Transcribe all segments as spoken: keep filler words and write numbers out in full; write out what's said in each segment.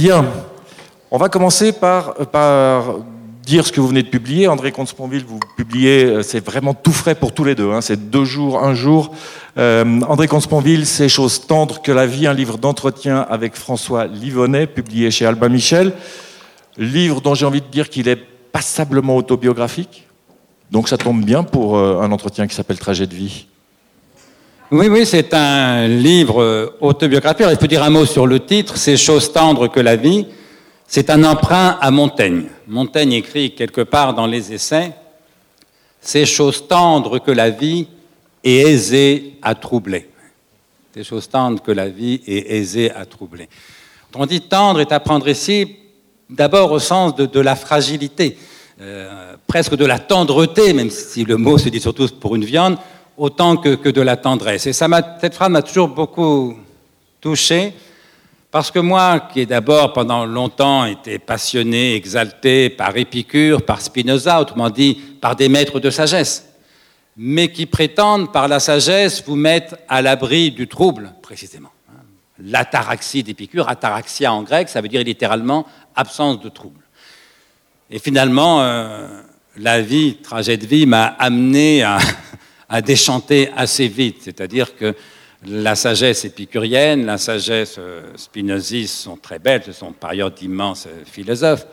Bien, on va commencer par, par dire ce que vous venez de publier. André Comte-Sponville, vous publiez, c'est vraiment tout frais pour tous les deux, hein, c'est deux jours, un jour. Euh, André Comte-Sponville, C'est chose tendre que la vie, un livre d'entretien avec François Livonnet, publié chez Albin Michel. Livre dont j'ai envie de dire qu'il est passablement autobiographique. Donc ça tombe bien pour euh, un entretien qui s'appelle Trajet de vie. Oui, oui, c'est un livre autobiographique. Il faut dire un mot sur le titre, C'est chose tendre que la vie. C'est un emprunt à Montaigne. Montaigne écrit quelque part dans les Essais, C'est chose tendre que la vie est aisée à troubler. C'est chose tendre que la vie est aisée à troubler. On dit tendre est à prendre ici d'abord au sens de, de la fragilité, euh, presque de la tendreté, même si le mot se dit surtout pour une viande, autant que, que de la tendresse. Et ça m'a, cette phrase m'a toujours beaucoup touché, parce que moi, qui ai d'abord pendant longtemps été passionné, exalté par Épicure, par Spinoza, autrement dit par des maîtres de sagesse, mais qui prétendent par la sagesse vous mettre à l'abri du trouble, précisément. L'ataraxie d'Épicure, ataraxia en grec, ça veut dire littéralement absence de trouble. Et finalement, euh, la vie, trajet de vie, m'a amené à, à déchanter assez vite. C'est-à-dire que la sagesse épicurienne, la sagesse euh, spinoziste sont très belles, ce sont par ailleurs d'immenses philosophes,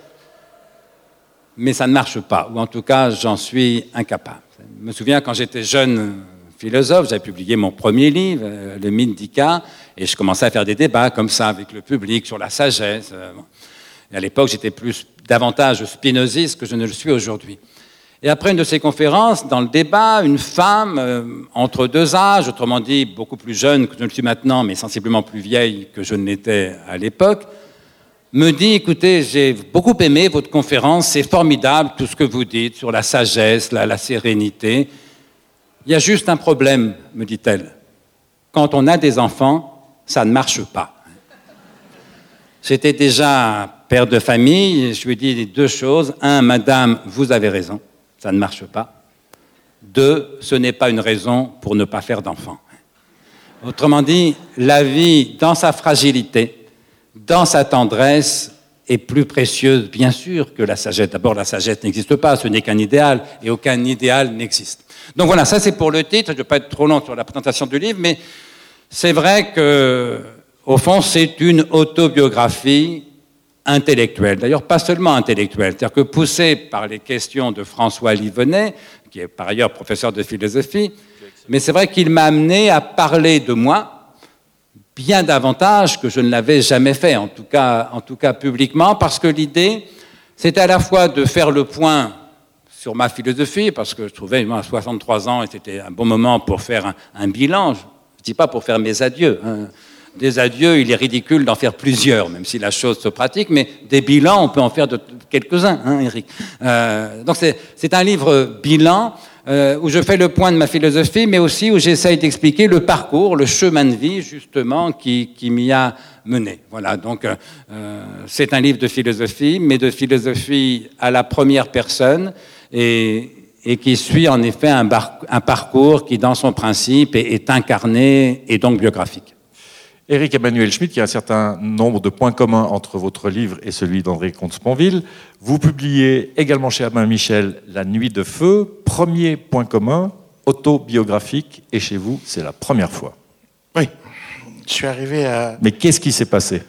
mais ça ne marche pas, ou en tout cas, j'en suis incapable. Je me souviens quand j'étais jeune philosophe, j'avais publié mon premier livre, euh, Le mythe d'Ika, et je commençais à faire des débats comme ça avec le public sur la sagesse. Euh, bon. Et à l'époque, j'étais plus davantage spinoziste que je ne le suis aujourd'hui. Et après une de ces conférences, dans le débat, une femme euh, entre deux âges, autrement dit beaucoup plus jeune que je ne le suis maintenant, mais sensiblement plus vieille que je ne l'étais à l'époque, me dit, écoutez, j'ai beaucoup aimé votre conférence, c'est formidable tout ce que vous dites sur la sagesse, la, la sérénité. Il y a juste un problème, me dit-elle. Quand on a des enfants, ça ne marche pas. J'étais déjà père de famille, je lui ai dit deux choses. Un, madame, vous avez raison, ça ne marche pas. Deux, ce n'est pas une raison pour ne pas faire d'enfants. Autrement dit, la vie, dans sa fragilité, dans sa tendresse, est plus précieuse, bien sûr, que la sagesse. D'abord, la sagesse n'existe pas, ce n'est qu'un idéal, et aucun idéal n'existe. Donc voilà, ça c'est pour le titre, je ne vais pas être trop long sur la présentation du livre, mais c'est vrai que, au fond, c'est une autobiographie intellectuelle. D'ailleurs, pas seulement intellectuelle, c'est-à-dire que poussé par les questions de François Livonnet, qui est par ailleurs professeur de philosophie, mais c'est vrai qu'il m'a amené à parler de moi bien davantage que je ne l'avais jamais fait, en tout cas, en tout cas publiquement, parce que l'idée, c'était à la fois de faire le point sur ma philosophie, parce que je trouvais, moi, à soixante-trois ans, et c'était un bon moment pour faire un, un bilan. Je ne dis pas pour faire mes adieux. Hein. Des adieux, il est ridicule d'en faire plusieurs, même si la chose se pratique, mais des bilans, on peut en faire de quelques-uns, hein, Eric. Euh, donc c'est, c'est un livre bilan euh, où je fais le point de ma philosophie, mais aussi où j'essaye d'expliquer le parcours, le chemin de vie, justement, qui, qui m'y a mené. Voilà, donc euh, c'est un livre de philosophie, mais de philosophie à la première personne, et, et qui suit en effet un, bar, un parcours qui, dans son principe, est, est incarné et donc biographique. Éric Emmanuel Schmitt, il y a un certain nombre de points communs entre votre livre et celui d'André Comte-Sponville. Vous publiez également chez Albin Michel La Nuit de Feu. Premier point commun, autobiographique, et chez vous, c'est la première fois. Oui, je suis arrivé à... Mais qu'est-ce qui s'est passé?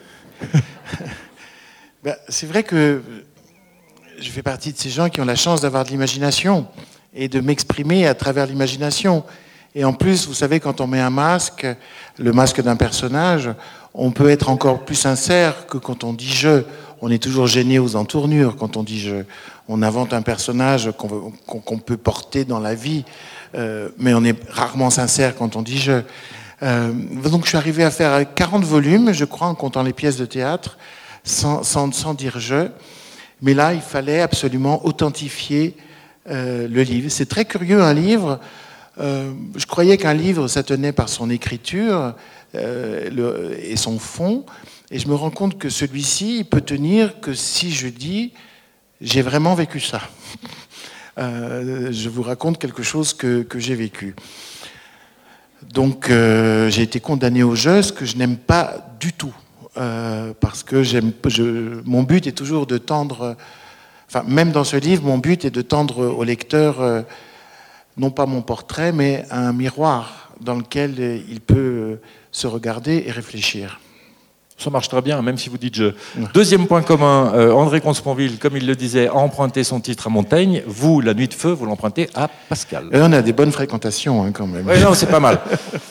ben, c'est vrai que je fais partie de ces gens qui ont la chance d'avoir de l'imagination et de m'exprimer à travers l'imagination. Et en plus, vous savez, quand on met un masque, le masque d'un personnage, on peut être encore plus sincère que quand on dit « je ». On est toujours gêné aux entournures quand on dit « je ». On invente un personnage qu'on, qu'on, qu'on peut porter dans la vie, euh, mais on est rarement sincère quand on dit « je ». Euh, donc je suis arrivé à faire quarante volumes, je crois, en comptant les pièces de théâtre, sans, sans, sans dire « je ». Mais là, il fallait absolument authentifier euh, le livre. C'est très curieux, un livre... Euh, je croyais qu'un livre, ça tenait par son écriture euh, le, et son fond, et je me rends compte que celui-ci, il peut tenir que si je dis « j'ai vraiment vécu ça euh, ». Je vous raconte quelque chose que, que j'ai vécu. Donc, euh, j'ai été condamné au jeu, ce que je n'aime pas du tout. euh, parce que j'aime, je, mon but est toujours de tendre, enfin même dans ce livre, mon but est de tendre au lecteur euh, non pas mon portrait, mais un miroir dans lequel il peut se regarder et réfléchir. Ça marche très bien, même si vous dites je. Deuxième point commun, euh, André Comte-Sponville, comme il le disait, a emprunté son titre à Montaigne. Vous, La Nuit de Feu, vous l'empruntez à Pascal. Et on a des bonnes fréquentations hein, quand même. Oui, non, c'est pas mal.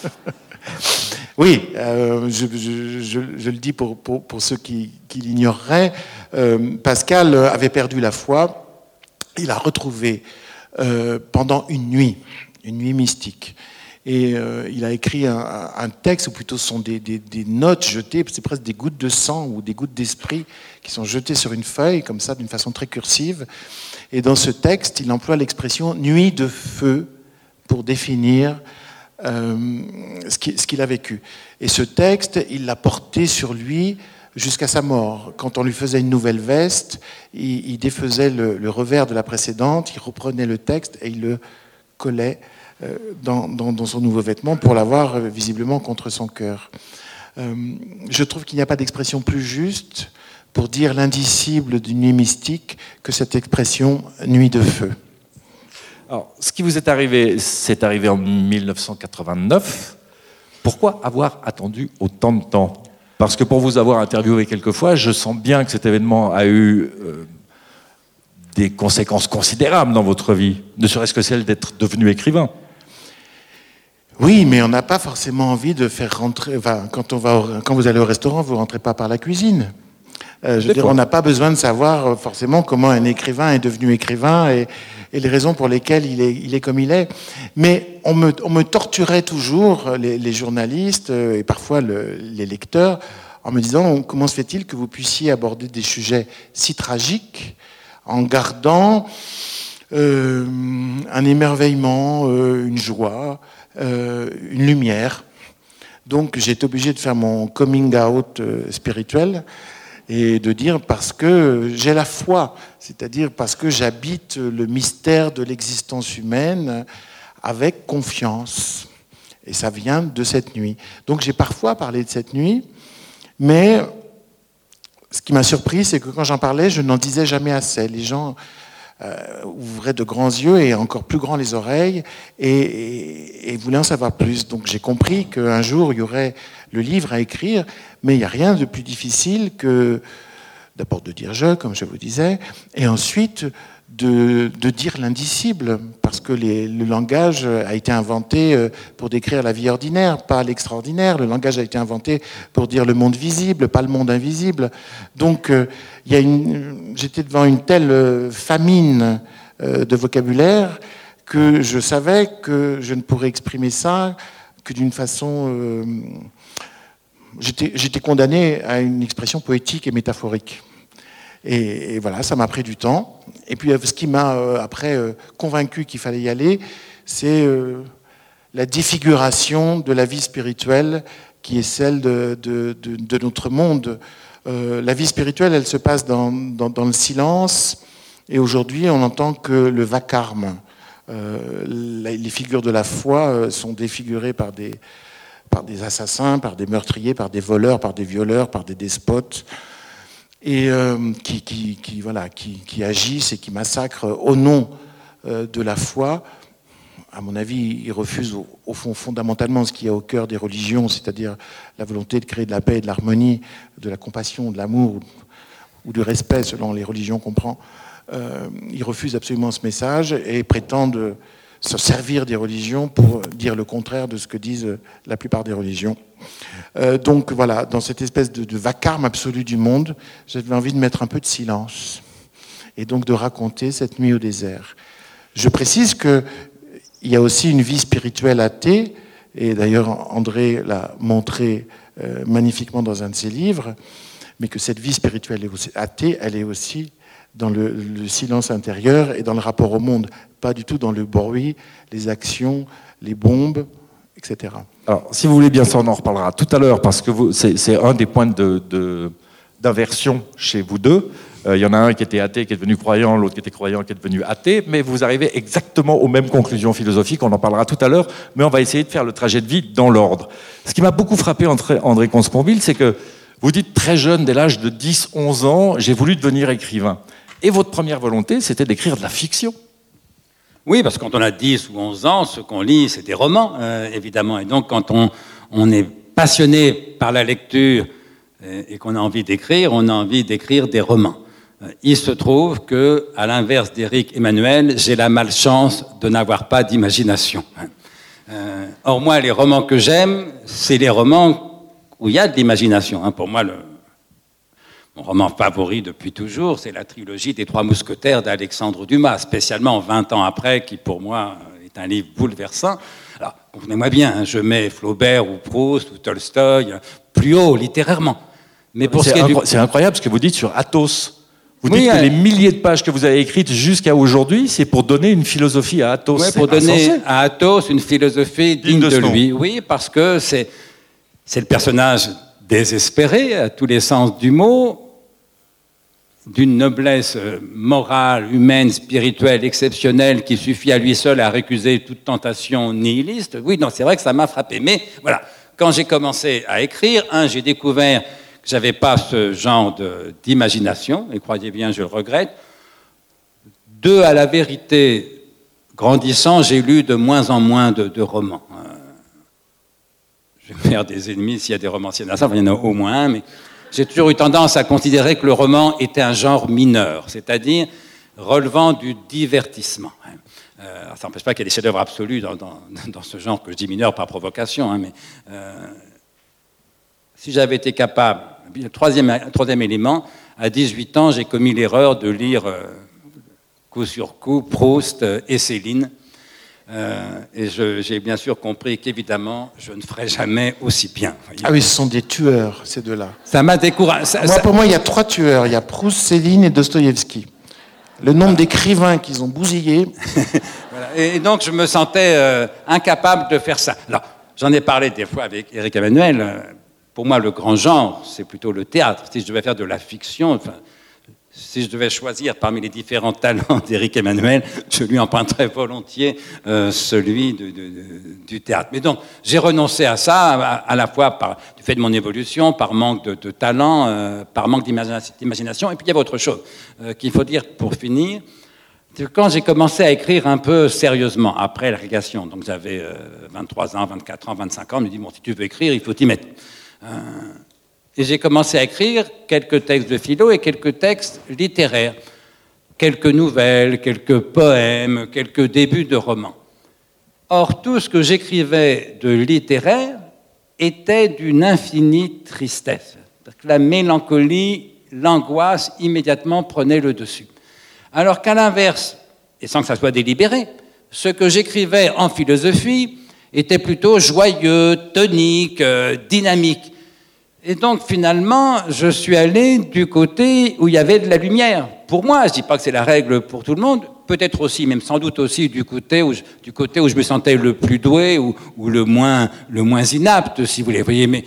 Oui, euh, je, je, je, je le dis pour, pour, pour ceux qui, qui l'ignoreraient. Euh, Pascal avait perdu la foi. Il a retrouvé euh, pendant une nuit, une nuit mystique. Et euh, il a écrit un, un texte, ou plutôt ce sont des, des, des notes jetées, c'est presque des gouttes de sang ou des gouttes d'esprit qui sont jetées sur une feuille, comme ça, d'une façon très cursive. Et dans ce texte, il emploie l'expression « nuit de feu » pour définir euh, ce qu'il ce qu'il a vécu. Et ce texte, il l'a porté sur lui jusqu'à sa mort. Quand on lui faisait une nouvelle veste, il, il défaisait le, le revers de la précédente, il reprenait le texte et il le collait Dans, dans, dans son nouveau vêtement pour l'avoir euh, visiblement contre son cœur. Euh, je trouve qu'il n'y a pas d'expression plus juste pour dire l'indicible d'une nuit mystique que cette expression « nuit de feu ». Alors, ce qui vous est arrivé, c'est arrivé en mille neuf cent quatre-vingt-neuf. Pourquoi avoir attendu autant de temps ? Parce que pour vous avoir interviewé quelques fois, je sens bien que cet événement a eu euh, des conséquences considérables dans votre vie, ne serait-ce que celle d'être devenu écrivain. Oui, mais on n'a pas forcément envie de faire rentrer... Enfin, quand, on va au, quand vous allez au restaurant, vous ne rentrez pas par la cuisine. Euh, je veux dire, on n'a pas besoin de savoir forcément comment un écrivain est devenu écrivain et, et les raisons pour lesquelles il est, il est comme il est. Mais on me, on me torturait toujours, les, les journalistes et parfois le, les lecteurs, en me disant comment se fait-il que vous puissiez aborder des sujets si tragiques en gardant euh, un émerveillement, euh, une joie... Euh, une lumière. Donc j'ai été obligé de faire mon coming out euh, spirituel et de dire parce que j'ai la foi, c'est-à-dire parce que j'habite le mystère de l'existence humaine avec confiance. Et ça vient de cette nuit. Donc j'ai parfois parlé de cette nuit, mais ce qui m'a surpris, c'est que quand j'en parlais, je n'en disais jamais assez. Les gens... Euh, ouvraient de grands yeux et encore plus grands les oreilles et, et, et voulaient en savoir plus. Donc j'ai compris qu'un jour il y aurait le livre à écrire, mais il n'y a rien de plus difficile que d'abord de dire je, comme je vous disais, et ensuite de, de dire l'indicible, parce que les, le langage a été inventé pour décrire la vie ordinaire, pas l'extraordinaire. Le langage a été inventé pour dire le monde visible, pas le monde invisible. Donc euh, il y a une, j'étais devant une telle famine euh, de vocabulaire que je savais que je ne pourrais exprimer ça que d'une façon... Euh, j'étais, j'étais condamné à une expression poétique et métaphorique. Et, et voilà, ça m'a pris du temps. Et puis ce qui m'a euh, après euh, convaincu qu'il fallait y aller, c'est euh, la défiguration de la vie spirituelle qui est celle de, de, de, de notre monde. Euh, la vie spirituelle, elle se passe dans, dans, dans le silence, et aujourd'hui on entend que le vacarme. Euh, les figures de la foi euh, sont défigurées par des, par des assassins, par des meurtriers, par des voleurs, par des violeurs, par des despotes, et euh, qui, qui, qui, voilà, qui, qui agissent et qui massacrent au nom euh, de la foi. À mon avis, ils refusent au, au fond fondamentalement ce qui est au cœur des religions, c'est-à-dire la volonté de créer de la paix et de l'harmonie, de la compassion, de l'amour ou du respect selon les religions qu'on prend. Euh, ils refusent absolument ce message et prétendent se servir des religions pour dire le contraire de ce que disent la plupart des religions. Euh, donc voilà, dans cette espèce de, de vacarme absolu du monde, j'avais envie de mettre un peu de silence et donc de raconter cette nuit au désert. Je précise qu'il y a aussi une vie spirituelle athée, et d'ailleurs André l'a montré euh, magnifiquement dans un de ses livres, mais que cette vie spirituelle athée, elle est aussi dans le, le silence intérieur et dans le rapport au monde, pas du tout dans le bruit, les actions, les bombes, et cetera. Alors, si vous voulez bien ça, on en reparlera tout à l'heure, parce que vous, c'est, c'est un des points de, de, d'inversion chez vous deux. Il euh, y en a un qui était athée, qui est devenu croyant, l'autre qui était croyant, qui est devenu athée, mais vous arrivez exactement aux mêmes conclusions philosophiques, on en parlera tout à l'heure, mais on va essayer de faire le trajet de vie dans l'ordre. Ce qui m'a beaucoup frappé, André, André Comte-Sponville, c'est que Vous dites très jeune, dès l'âge de dix onze ans, j'ai voulu devenir écrivain. Et votre première volonté, c'était d'écrire de la fiction. Oui, parce que quand on a dix ou onze ans, ce qu'on lit, c'est des romans, euh, évidemment. Et donc, quand on, on est passionné par la lecture euh, et qu'on a envie d'écrire, on a envie d'écrire des romans. Euh, il se trouve que, à l'inverse d'Éric Emmanuel, j'ai la malchance de n'avoir pas d'imagination. Euh, or, moi, les romans que j'aime, c'est les romans où il y a de l'imagination. Hein. Pour moi, le, mon roman favori depuis toujours, c'est la trilogie des Trois Mousquetaires d'Alexandre Dumas, spécialement vingt ans après, qui pour moi est un livre bouleversant. Alors, comprenez-moi bien, hein, je mets Flaubert ou Proust ou Tolstoï plus haut littérairement. Mais pour c'est, ce qui est incro- du... c'est incroyable ce que vous dites sur Athos. Vous Oui, dites que euh... les milliers de pages que vous avez écrites jusqu'à aujourd'hui, c'est pour donner une philosophie à Athos. Oui, c'est pour donner insensé. à Athos une philosophie digne, digne de, de lui. Oui, parce que c'est, c'est le personnage désespéré, à tous les sens du mot, d'une noblesse morale, humaine, spirituelle, exceptionnelle, qui suffit à lui seul à récuser toute tentation nihiliste. Oui, non, c'est vrai que ça m'a frappé. Mais voilà, quand j'ai commencé à écrire, un, j'ai découvert que je n'avais pas ce genre de, d'imagination, et croyez bien, je le regrette. Deux, à la vérité, grandissant, j'ai lu de moins en moins de, de romans. Euh, je vais me faire des ennemis s'il y a des romanciers dans ça, il y en a au moins un, mais j'ai toujours eu tendance à considérer que le roman était un genre mineur, c'est-à-dire relevant du divertissement. Euh, ça n'empêche pas qu'il y ait des chefs-d'œuvre absolus dans, dans, dans ce genre que je dis mineur par provocation, hein, mais euh, si j'avais été capable, le troisième, troisième élément, à dix-huit ans, j'ai commis l'erreur de lire euh, coup sur coup Proust et Céline. Euh, et je, j'ai bien sûr compris qu'évidemment, je ne ferai jamais aussi bien. Ah oui, ce sont des tueurs, ces deux-là. Ça m'a découragé. Moi, pour moi, il y a trois tueurs. Il y a Proust, Céline et Dostoïevski. Le nombre d'écrivains qu'ils ont bousillés. Voilà. Et donc, je me sentais euh, incapable de faire ça. Alors, j'en ai parlé des fois avec Éric Emmanuel. Euh, pour moi, le grand genre, c'est plutôt le théâtre. Si je devais faire de la fiction, enfin, si je devais choisir parmi les différents talents d'Éric Emmanuel, je lui emprunterais volontiers euh, celui de, de, de, du théâtre. Mais donc, j'ai renoncé à ça, à, à la fois par, du fait de mon évolution, par manque de, de talent, euh, par manque d'imagination. Et puis, il y avait autre chose euh, qu'il faut dire pour finir. C'est que quand j'ai commencé à écrire un peu sérieusement, après la régation, donc j'avais euh, vingt-trois ans, vingt-quatre ans, vingt-cinq ans, on me dit, bon, si tu veux écrire, il faut t'y mettre. Euh, Et j'ai commencé à écrire quelques textes de philo et quelques textes littéraires, quelques nouvelles, quelques poèmes, quelques débuts de romans. Or, tout ce que j'écrivais de littéraire était d'une infinie tristesse. La mélancolie, l'angoisse immédiatement prenaient le dessus. Alors qu'à l'inverse, et sans que ça soit délibéré, ce que j'écrivais en philosophie était plutôt joyeux, tonique, euh, dynamique. Et donc, finalement, je suis allé du côté où il y avait de la lumière. Pour moi, je ne dis pas que c'est la règle pour tout le monde, peut-être aussi, même sans doute aussi, du côté où je, du côté où je me sentais le plus doué ou, ou le, moins, le moins inapte, si vous voulez. Vous voyez, mais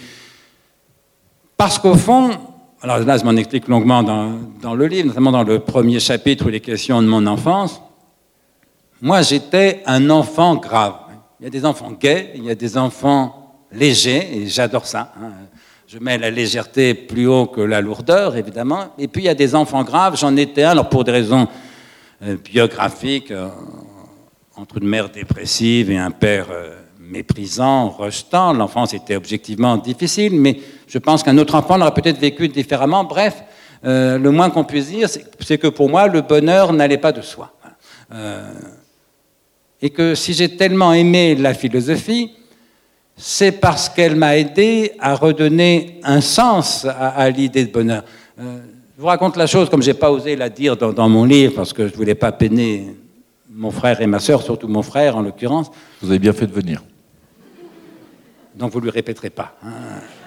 parce qu'au fond, alors là, je m'en explique longuement dans, dans le livre, notamment dans le premier chapitre où il est question de mon enfance. Moi, j'étais un enfant grave. Il y a des enfants gais, il y a des enfants légers, et j'adore ça, hein. Je mets la légèreté plus haut que la lourdeur, évidemment. Et puis, il y a des enfants graves. J'en étais un, alors pour des raisons euh, biographiques, euh, entre une mère dépressive et un père euh, méprisant, rejetant. L'enfance était objectivement difficile, mais je pense qu'un autre enfant l'aurait peut-être vécu différemment. Bref, euh, le moins qu'on puisse dire, c'est, c'est que pour moi, le bonheur n'allait pas de soi. Euh, et que si j'ai tellement aimé la philosophie, c'est parce qu'elle m'a aidé à redonner un sens à, à l'idée de bonheur. Euh, je vous raconte la chose comme je n'ai pas osé la dire dans, dans mon livre, parce que je ne voulais pas peiner mon frère et ma sœur, surtout mon frère en l'occurrence. Vous avez bien fait de venir. Donc vous ne lui répéterez pas. Hein.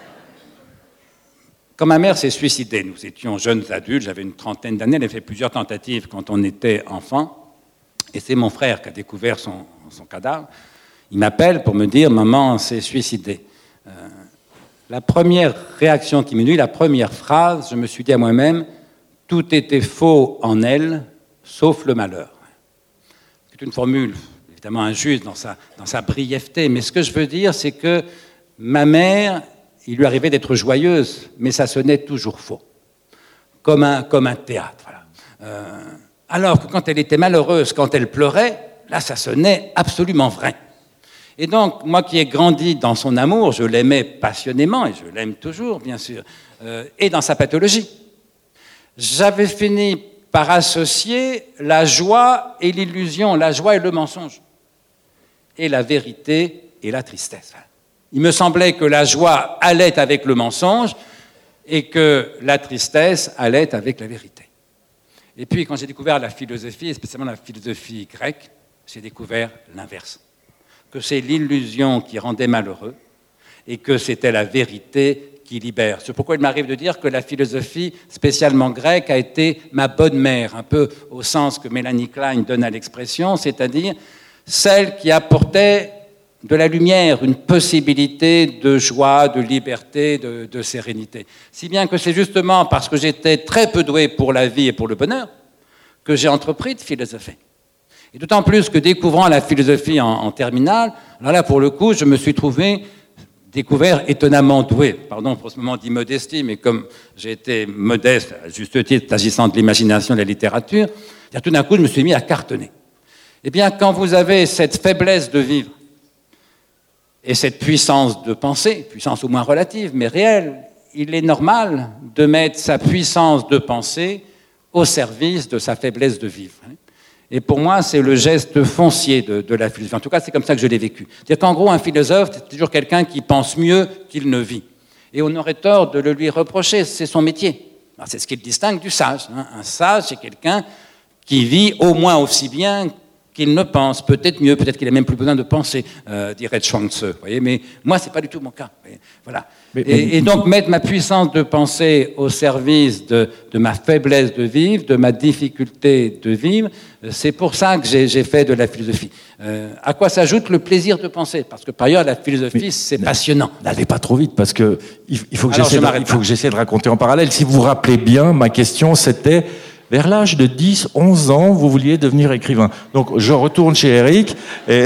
Quand ma mère s'est suicidée, nous étions jeunes adultes, j'avais une trentaine d'années, elle a fait plusieurs tentatives quand on était enfant, et c'est mon frère qui a découvert son, son cadavre. Il m'appelle pour me dire « Maman s'est suicidée euh, ». La première réaction qui m'est venue, la première phrase, je me suis dit à moi-même « Tout était faux en elle, sauf le malheur ». C'est une formule évidemment injuste dans sa, dans sa brièveté, mais ce que je veux dire, c'est que ma mère il lui arrivait d'être joyeuse, mais ça sonnait toujours faux, comme un, comme un théâtre. Voilà. Euh, alors que quand elle était malheureuse, quand elle pleurait, là, ça sonnait absolument vrai. Et donc, moi qui ai grandi dans son amour, je l'aimais passionnément, et je l'aime toujours, bien sûr, euh, et dans sa pathologie, j'avais fini par associer la joie et l'illusion, la joie et le mensonge, et la vérité et la tristesse. Il me semblait que la joie allait avec le mensonge et que la tristesse allait avec la vérité. Et puis, quand j'ai découvert la philosophie, et spécialement la philosophie grecque, j'ai découvert l'inverse, que c'est l'illusion qui rendait malheureux et que c'était la vérité qui libère. C'est pourquoi il m'arrive de dire que la philosophie, spécialement grecque, a été ma bonne mère, un peu au sens que Mélanie Klein donne à l'expression, c'est-à-dire celle qui apportait de la lumière, une possibilité de joie, de liberté, de, de sérénité. Si bien que c'est justement parce que j'étais très peu doué pour la vie et pour le bonheur que j'ai entrepris de philosopher. Et d'autant plus que découvrant la philosophie en, en terminale, alors là, pour le coup, je me suis trouvé découvert étonnamment doué. Pardon pour ce moment d'immodestie, mais comme j'ai été modeste, à juste titre, s'agissant de l'imagination et de la littérature, tout d'un coup, je me suis mis à cartonner. Eh bien, quand vous avez cette faiblesse de vivre et cette puissance de penser, puissance au moins relative, mais réelle, il est normal de mettre sa puissance de penser au service de sa faiblesse de vivre. Et pour moi, c'est le geste foncier de, de la philosophie. En tout cas, c'est comme ça que je l'ai vécu. C'est-à-dire qu'en gros, un philosophe, c'est toujours quelqu'un qui pense mieux qu'il ne vit. Et on aurait tort de le lui reprocher, c'est son métier. Alors, c'est ce qui le distingue du sage. Hein. Un sage, c'est quelqu'un qui vit au moins aussi bien qu'il ne pense, peut-être mieux, peut-être qu'il n'a même plus besoin de penser, euh, dirait Chuang-Tzu. Vous voyez, mais moi, c'est pas du tout mon cas. Voilà. Mais, et, mais... et donc mettre ma puissance de penser au service de, de ma faiblesse de vivre, de ma difficulté de vivre, c'est pour ça que j'ai, j'ai fait de la philosophie. Euh, à quoi s'ajoute le plaisir de penser? Parce que par ailleurs, la philosophie, mais, c'est passionnant. N'allez pas trop vite, parce que il, il faut que j'essaie de, il faut que j'essaie de raconter en parallèle. Si vous vous rappelez bien, ma question, c'était... Vers l'âge de dix, onze ans, vous vouliez devenir écrivain. Donc, je retourne chez Eric. Et,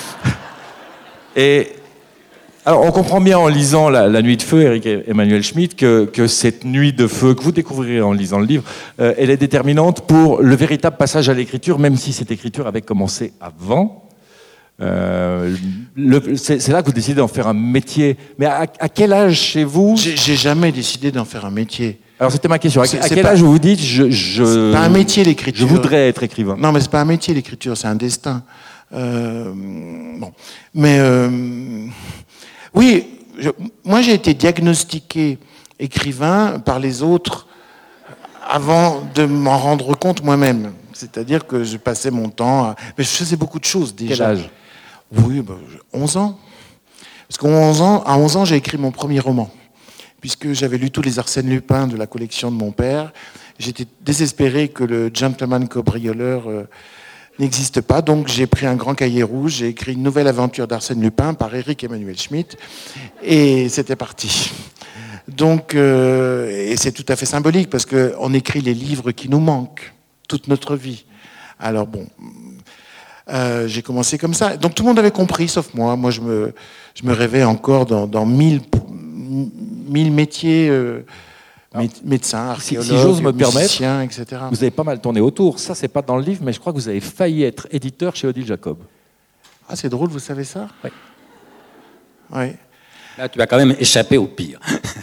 et alors, on comprend bien en lisant La, la Nuit de Feu, Eric Emmanuel Schmitt, que, que cette nuit de feu, que vous découvrirez en lisant le livre, euh, elle est déterminante pour le véritable passage à l'écriture, même si cette écriture avait commencé avant. Euh, le, c'est, c'est là que vous décidez d'en faire un métier. Mais à, à quel âge chez vous? J'ai, j'ai jamais décidé d'en faire un métier. Alors c'était ma question. À, c'est, à quel âge pas, vous vous dites je, je, c'est pas un métier l'écriture. Je voudrais être écrivain. Non, mais c'est pas un métier l'écriture, c'est un destin. Euh, bon, mais euh, oui, je, moi j'ai été diagnostiqué écrivain par les autres avant de m'en rendre compte moi-même. C'est-à-dire que je passais mon temps, à, mais je faisais beaucoup de choses déjà. Quel âge? Oui, ben, onze ans. Parce qu'à onze ans, à onze ans, j'ai écrit mon premier roman. Puisque j'avais lu tous les Arsène Lupin de la collection de mon père. J'étais désespéré que le gentleman cambrioleur euh, n'existe pas. Donc j'ai pris un grand cahier rouge, j'ai écrit une nouvelle aventure d'Arsène Lupin par Eric Emmanuel Schmitt. Et c'était parti. Donc, euh, et c'est tout à fait symbolique parce qu'on écrit les livres qui nous manquent toute notre vie. Alors bon, euh, j'ai commencé comme ça. Donc tout le monde avait compris, sauf moi. Moi, je me, je me rêvais encore dans, dans mille... mille métiers, euh, Alors, médecins, archéologues, si, si j'ose me musiciens, permettre, et cetera. Vous avez pas mal tourné autour. Ça, c'est pas dans le livre, mais je crois que vous avez failli être éditeur chez Odile Jacob. Ah, c'est drôle, vous savez ça? Oui. Oui. Là, tu vas quand même échapper au pire.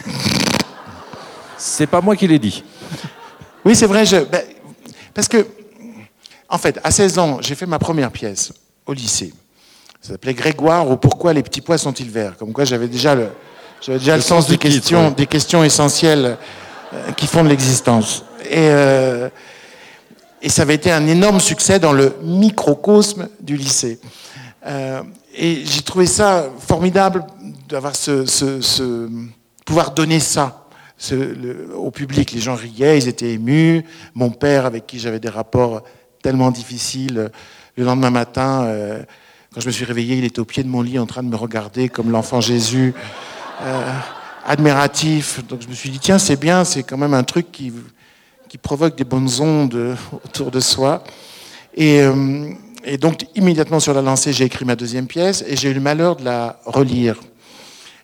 C'est pas moi qui l'ai dit. Oui, c'est vrai. Je, ben, parce que, en fait, à seize ans, j'ai fait ma première pièce au lycée. Ça s'appelait Grégoire ou Pourquoi les petits pois sont-ils verts? Comme quoi, j'avais déjà le... J'avais déjà le, le sens des questions, ouais. des questions essentielles euh, qui font de l'existence. Et, euh, et ça avait été un énorme succès dans le microcosme du lycée. Euh, et j'ai trouvé ça formidable d'avoir ce, ce, ce pouvoir donner ça ce, le, au public. Les gens riaient, ils étaient émus. Mon père, avec qui j'avais des rapports tellement difficiles, le lendemain matin, euh, quand je me suis réveillé, il était au pied de mon lit en train de me regarder comme l'enfant Jésus. Euh, admiratif, donc je me suis dit tiens c'est bien, c'est quand même un truc qui, qui provoque des bonnes ondes autour de soi et, euh, et donc immédiatement sur la lancée j'ai écrit ma deuxième pièce et j'ai eu le malheur de la relire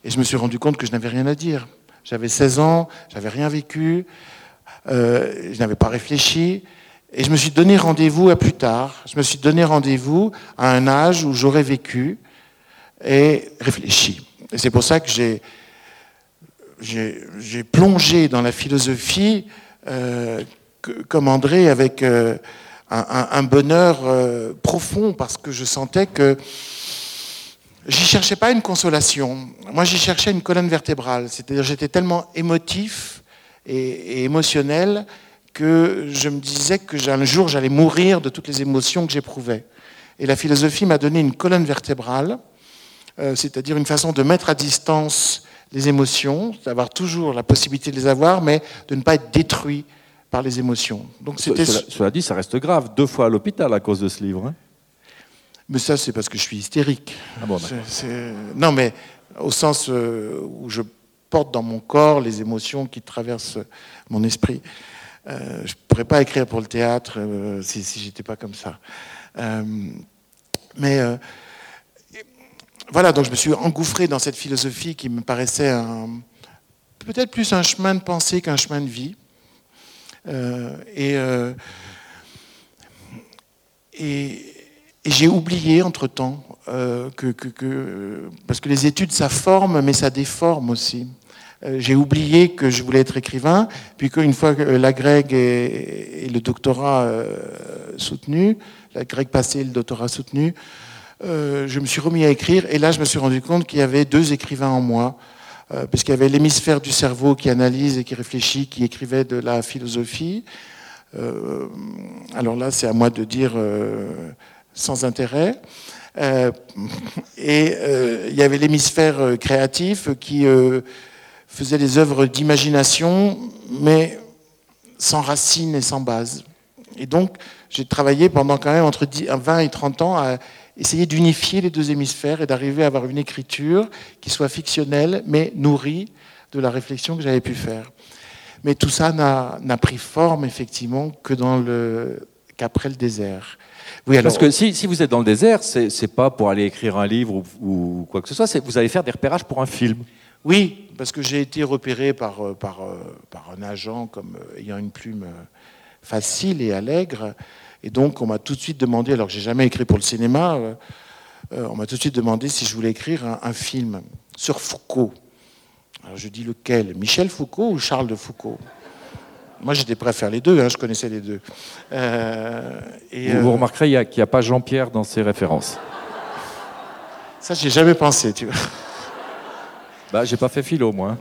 Et je me suis rendu compte que je n'avais rien à dire. J'avais seize ans, j'avais rien vécu, euh, je n'avais pas réfléchi. Et je me suis donné rendez-vous à plus tard. Je me suis donné rendez-vous à un âge où j'aurais vécu et réfléchi. Et c'est pour ça que j'ai, j'ai, j'ai plongé dans la philosophie euh, que, comme André avec euh, un, un, un bonheur euh, profond, parce que je sentais que j'y cherchais pas une consolation. Moi, j'y cherchais une colonne vertébrale. C'est-à-dire, j'étais tellement émotif et, et émotionnel que je me disais que un jour, j'allais mourir de toutes les émotions que j'éprouvais. Et la philosophie m'a donné une colonne vertébrale, euh, c'est-à-dire une façon de mettre à distance les émotions, d'avoir toujours la possibilité de les avoir, mais de ne pas être détruit par les émotions. Donc, c'était... Cela, cela dit, ça reste grave. Deux fois à l'hôpital à cause de ce livre. Hein. Mais ça, c'est parce que je suis hystérique. Ah bon, c'est, c'est... Non, mais au sens euh, où je porte dans mon corps les émotions qui traversent mon esprit. Euh, je ne pourrais pas écrire pour le théâtre euh, si, si je n'étais pas comme ça. Euh, mais euh, voilà, donc je me suis engouffré dans cette philosophie qui me paraissait un, peut-être plus un chemin de pensée qu'un chemin de vie. Euh, et, euh, et, et j'ai oublié entre-temps euh, que, que, que... Parce que les études, ça forme, mais ça déforme aussi. Euh, j'ai oublié que je voulais être écrivain, puis qu'une fois que l'agrég et, et le doctorat euh, soutenu, l'agrég passé et le doctorat soutenu, euh, je me suis remis à écrire, et là je me suis rendu compte qu'il y avait deux écrivains en moi, euh, puisqu'il y avait l'hémisphère du cerveau qui analyse et qui réfléchit, qui écrivait de la philosophie. Euh, alors là, c'est à moi de dire euh, sans intérêt. Euh, et euh, il y avait l'hémisphère créatif qui... Euh, faisait des œuvres d'imagination, mais sans racines et sans base. Et donc, j'ai travaillé pendant quand même entre vingt et trente ans à essayer d'unifier les deux hémisphères et d'arriver à avoir une écriture qui soit fictionnelle, mais nourrie de la réflexion que j'avais pu faire. Mais tout ça n'a, n'a pris forme, effectivement, que dans le, qu'après le désert. Oui, alors... Parce que si, si vous êtes dans le désert, c'est, c'est pas pour aller écrire un livre ou, ou quoi que ce soit, c'est, vous allez faire des repérages pour un film. Oui, parce que j'ai été repéré par, par, par un agent comme ayant une plume facile et allègre. Et donc, on m'a tout de suite demandé, alors que j'ai jamais écrit pour le cinéma, euh, on m'a tout de suite demandé si je voulais écrire un, un film sur Foucault. Alors, je dis lequel ? Michel Foucault ou Charles de Foucault ? Moi, j'étais prêt à faire les deux, hein, je connaissais les deux. Euh, et, vous, vous euh, remarquerez qu'il n'y a pas Jean-Pierre dans ses références. Ça, j'y ai jamais pensé, tu vois. Bah, j'ai pas fait philo, moi.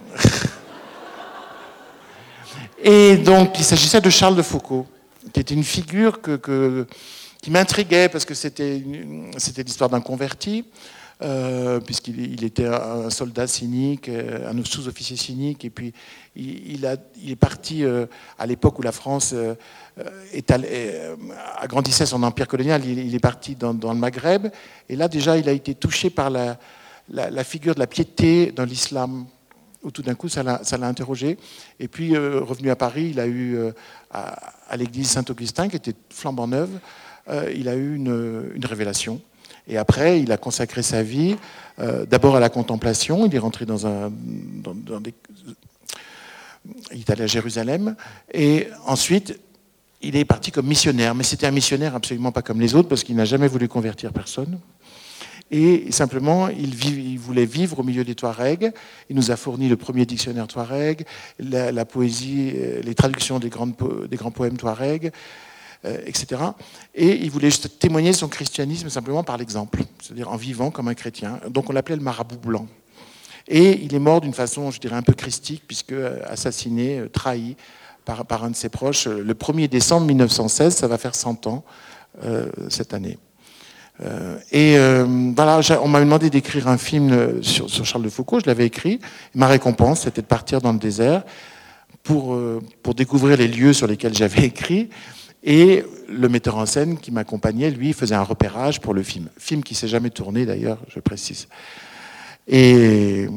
Et donc, il s'agissait de Charles de Foucault, qui était une figure que, que, qui m'intriguait, parce que c'était, une, c'était l'histoire d'un converti, euh, puisqu'il il était un soldat cynique, un sous-officier cynique, et puis il, il, a, il est parti euh, à l'époque où la France euh, étalait, euh, agrandissait son empire colonial, il, il est parti dans, dans le Maghreb, et là déjà il a été touché par la... La, la figure de la piété dans l'islam, où tout d'un coup ça l'a, ça l'a interrogé. Et puis, euh, revenu à Paris, il a eu, euh, à, à l'église Saint-Augustin, qui était flambant neuve, euh, il a eu une, une révélation. Et après, il a consacré sa vie euh, d'abord à la contemplation. Il est rentré dans un... Dans, dans des, il est allé à Jérusalem. Et ensuite, il est parti comme missionnaire. Mais c'était un missionnaire absolument pas comme les autres, parce qu'il n'a jamais voulu convertir personne. Et simplement, il, vit, il voulait vivre au milieu des Touaregs. Il nous a fourni le premier dictionnaire Touareg, la, la poésie, les traductions des, grandes, des grands poèmes Touareg, euh, et cetera. Et il voulait juste témoigner son christianisme simplement par l'exemple, c'est-à-dire en vivant comme un chrétien. Donc on l'appelait le marabout blanc. Et il est mort d'une façon, je dirais, un peu christique, puisque assassiné, trahi par, par un de ses proches, le premier décembre mille neuf cent seize, ça va faire cent ans euh, cette année. Euh, et euh, voilà, on m'a demandé d'écrire un film sur, sur Charles de Foucault, je l'avais écrit. Ma récompense, c'était de partir dans le désert pour, euh, pour découvrir les lieux sur lesquels j'avais écrit. Et le metteur en scène qui m'accompagnait, lui, faisait un repérage pour le film. Film qui ne s'est jamais tourné, d'ailleurs, je précise. Et...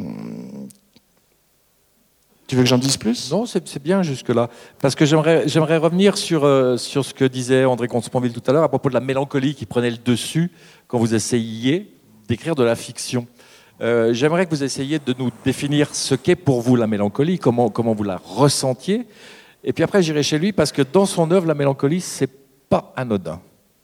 Tu veux que j'en dise plus ? Non, c'est, c'est bien jusque-là. Parce que j'aimerais, j'aimerais revenir sur, euh, sur ce que disait André Comte-Sponville tout à l'heure à propos de la mélancolie qui prenait le dessus quand vous essayiez d'écrire de la fiction. Euh, J'aimerais que vous essayiez de nous définir ce qu'est pour vous la mélancolie, comment, comment vous la ressentiez. Et puis après, j'irai chez lui parce que dans son œuvre, la mélancolie, c'est pas anodin.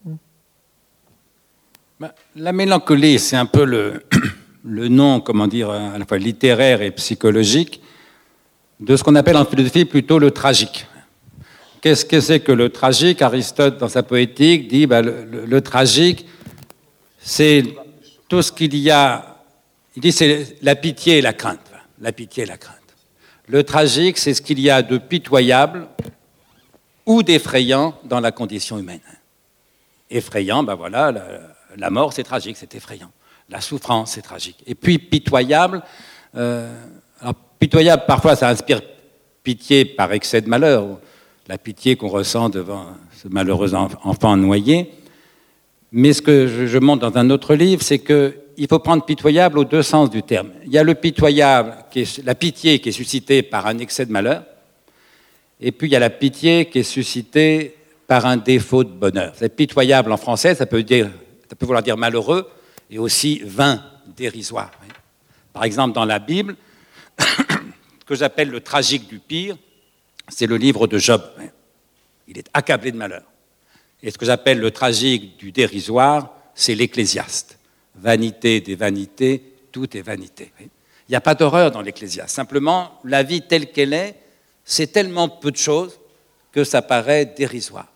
Ben, la mélancolie, c'est un peu le, le nom, comment dire, à la fois littéraire et psychologique de ce qu'on appelle en philosophie plutôt le tragique. Qu'est-ce que c'est que le tragique? Aristote, dans sa poétique, dit ben, le, le, le tragique, c'est tout ce qu'il y a. Il dit c'est la pitié et la crainte. La pitié et la crainte. Le tragique, c'est ce qu'il y a de pitoyable ou d'effrayant dans la condition humaine. Effrayant, ben voilà, la, la mort, c'est tragique, c'est effrayant. La souffrance, c'est tragique. Et puis pitoyable, euh, alors pitoyable, parfois, ça inspire pitié par excès de malheur. La pitié qu'on ressent devant ce malheureux enfant noyé. Mais ce que je montre dans un autre livre, c'est qu'il faut prendre pitoyable aux deux sens du terme. Il y a le pitoyable, qui est la pitié qui est suscitée par un excès de malheur, et puis il y a la pitié qui est suscitée par un défaut de bonheur. C'est pitoyable en français, ça peut, dire, ça peut vouloir dire malheureux, et aussi vain, dérisoire. Par exemple, dans la Bible, ce que j'appelle le tragique du pire, c'est le livre de Job. Il est accablé de malheur. Et ce que j'appelle le tragique du dérisoire, c'est l'Ecclésiaste. Vanité des vanités, tout est vanité. Il n'y a pas d'horreur dans l'Ecclésiaste. Simplement, la vie telle qu'elle est, c'est tellement peu de choses que ça paraît dérisoire.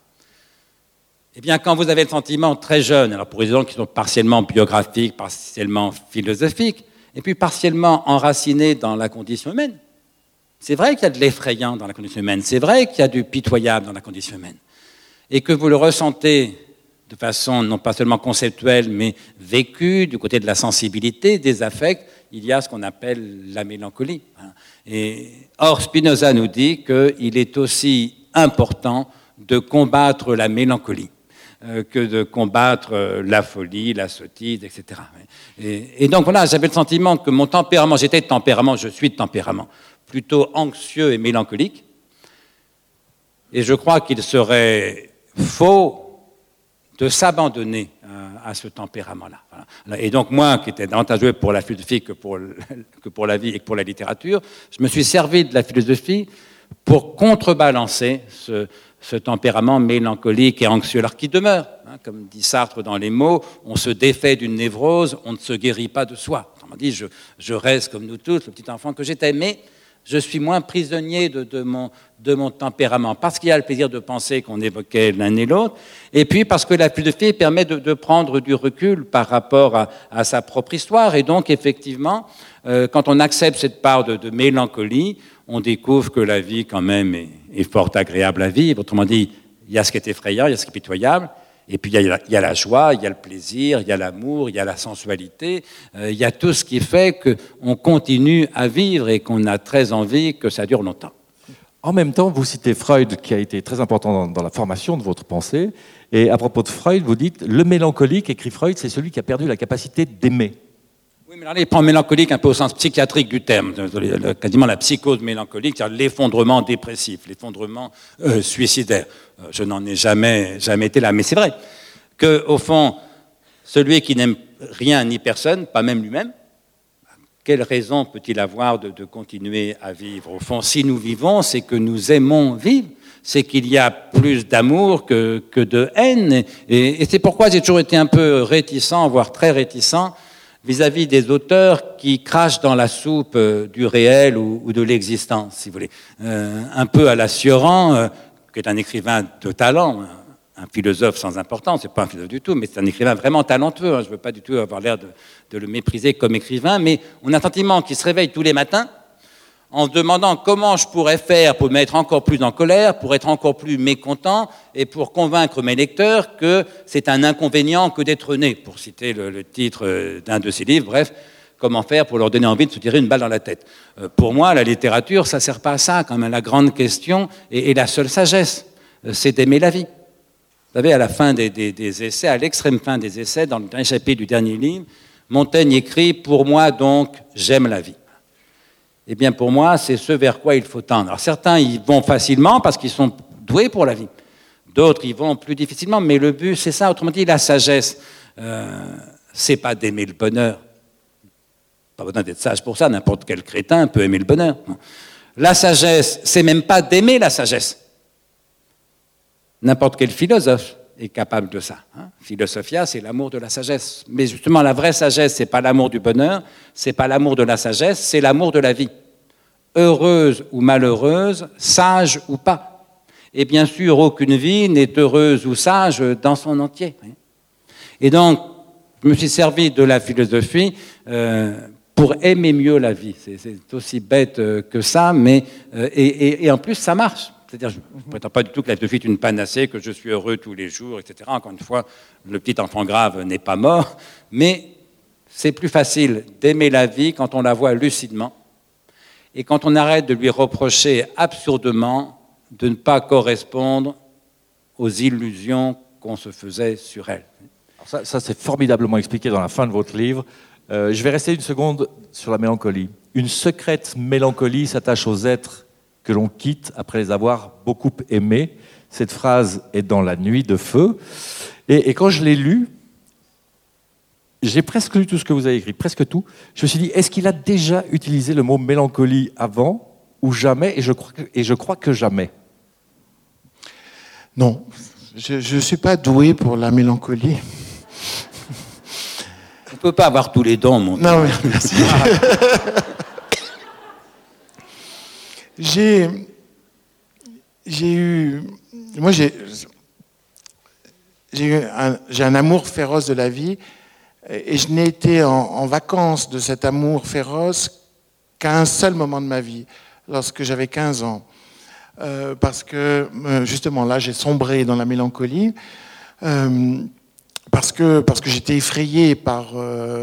Eh bien, quand vous avez le sentiment très jeune, alors pour des raisons qui sont partiellement biographiques, partiellement philosophiques, et puis partiellement enracinées dans la condition humaine, c'est vrai qu'il y a de l'effrayant dans la condition humaine, c'est vrai qu'il y a du pitoyable dans la condition humaine, et que vous le ressentez de façon non pas seulement conceptuelle, mais vécue, du côté de la sensibilité, des affects, il y a ce qu'on appelle la mélancolie. Et, or, Spinoza nous dit qu'il est aussi important de combattre la mélancolie euh, que de combattre euh, la folie, la sottise, et cetera. Et, et donc voilà, j'avais le sentiment que mon tempérament, j'étais de tempérament, je suis de tempérament, plutôt anxieux et mélancolique. Et je crois qu'il serait faux de s'abandonner à, à ce tempérament-là. Voilà. Et donc moi, qui étais davantage joué pour la philosophie que pour, le, que pour la vie et que pour la littérature, je me suis servi de la philosophie pour contrebalancer ce, ce tempérament mélancolique et anxieux, alors qui demeure. Hein, comme dit Sartre dans Les Mots, on se défait d'une névrose, on ne se guérit pas de soi. Autrement dit, je, je reste comme nous tous, le petit enfant que j'étais, mais je suis moins prisonnier de, de, mon, de mon tempérament, parce qu'il y a le plaisir de penser qu'on évoquait l'un et l'autre, et puis parce que la philosophie permet de, de prendre du recul par rapport à, à sa propre histoire, et donc effectivement, euh, quand on accepte cette part de, de mélancolie, on découvre que la vie quand même est, est fort agréable à vivre. Autrement dit, il y a ce qui est effrayant, il y a ce qui est pitoyable, et puis il y, a, il y a la joie, il y a le plaisir, il y a l'amour, il y a la sensualité, euh, il y a tout ce qui fait qu'on continue à vivre et qu'on a très envie que ça dure longtemps. En même temps, vous citez Freud, qui a été très important dans, dans la formation de votre pensée, et à propos de Freud, vous dites « le mélancolique, écrit Freud, c'est celui qui a perdu la capacité d'aimer ». Oui, mais alors il prend mélancolique un peu au sens psychiatrique du terme, quasiment la psychose mélancolique, c'est-à-dire l'effondrement dépressif, l'effondrement euh, suicidaire. Je n'en ai jamais, jamais été là, mais c'est vrai qu'au fond, celui qui n'aime rien ni personne, pas même lui-même, quelle raison peut-il avoir de, de continuer à vivre? Au fond, si nous vivons, c'est que nous aimons vivre, c'est qu'il y a plus d'amour que, que de haine, et, et c'est pourquoi j'ai toujours été un peu réticent, voire très réticent, vis-à-vis des auteurs qui crachent dans la soupe euh, du réel ou, ou de l'existence, si vous voulez. Euh, un peu à la Sioran, euh, qui est un écrivain de talent, un, un philosophe sans importance, c'est pas un philosophe du tout, mais c'est un écrivain vraiment talentueux, hein, je veux pas du tout avoir l'air de, de le mépriser comme écrivain, mais on a un sentiment qu'il se réveille tous les matins en se demandant comment je pourrais faire pour me mettre encore plus en colère, pour être encore plus mécontent et pour convaincre mes lecteurs que c'est un inconvénient que d'être né, pour citer le, le titre d'un de ses livres. Bref, comment faire pour leur donner envie de se tirer une balle dans la tête. Euh, pour moi, la littérature, ça ne sert pas à ça, quand même. La grande question et, et la seule sagesse, c'est d'aimer la vie. Vous savez, à la fin des, des, des essais, à l'extrême fin des essais, dans le dernier chapitre du dernier livre, Montaigne écrit « Pour moi, donc, j'aime la vie ». Eh bien, pour moi, c'est ce vers quoi il faut tendre. Alors, certains y vont facilement parce qu'ils sont doués pour la vie. D'autres y vont plus difficilement. Mais le but, c'est ça. Autrement dit, la sagesse, euh, c'est pas d'aimer le bonheur. Pas besoin d'être sage pour ça, n'importe quel crétin peut aimer le bonheur. La sagesse, c'est même pas d'aimer la sagesse. N'importe quel philosophe est capable de ça. Hein. Philosophia, c'est l'amour de la sagesse. Mais justement, la vraie sagesse, c'est pas l'amour du bonheur, c'est pas l'amour de la sagesse, c'est l'amour de la vie. Heureuse ou malheureuse, sage ou pas. Et bien sûr, aucune vie n'est heureuse ou sage dans son entier. Et donc, je me suis servi de la philosophie euh, pour aimer mieux la vie. C'est, c'est aussi bête euh, que ça, mais euh, et, et, et en plus, ça marche. C'est-à-dire, je ne prétends pas du tout que la philosophie est une panacée, que je suis heureux tous les jours, et cetera. Encore une fois, le petit enfant grave n'est pas mort, mais c'est plus facile d'aimer la vie quand on la voit lucidement et quand on arrête de lui reprocher absurdement de ne pas correspondre aux illusions qu'on se faisait sur elle. Alors ça, ça c'est formidablement expliqué dans la fin de votre livre. Euh, je vais rester une seconde sur la mélancolie. Une secrète mélancolie s'attache aux êtres que l'on quitte après les avoir beaucoup aimés. Cette phrase est dans La Nuit de Feu. Et, et quand je l'ai lu, j'ai presque lu tout ce que vous avez écrit, presque tout. Je me suis dit, est-ce qu'il a déjà utilisé le mot mélancolie avant ou jamais ? Et je crois que, et je crois que jamais. Non, je ne suis pas doué pour la mélancolie. On ne peut pas avoir tous les dons, mon Non, mais merci. J'ai, j'ai eu, moi j'ai, j'ai eu un, j'ai un amour féroce de la vie et je n'ai été en, en vacances de cet amour féroce qu'à un seul moment de ma vie, lorsque j'avais quinze ans. Euh, parce que justement là j'ai sombré dans la mélancolie, euh, parce que, parce que j'étais effrayé par... Euh,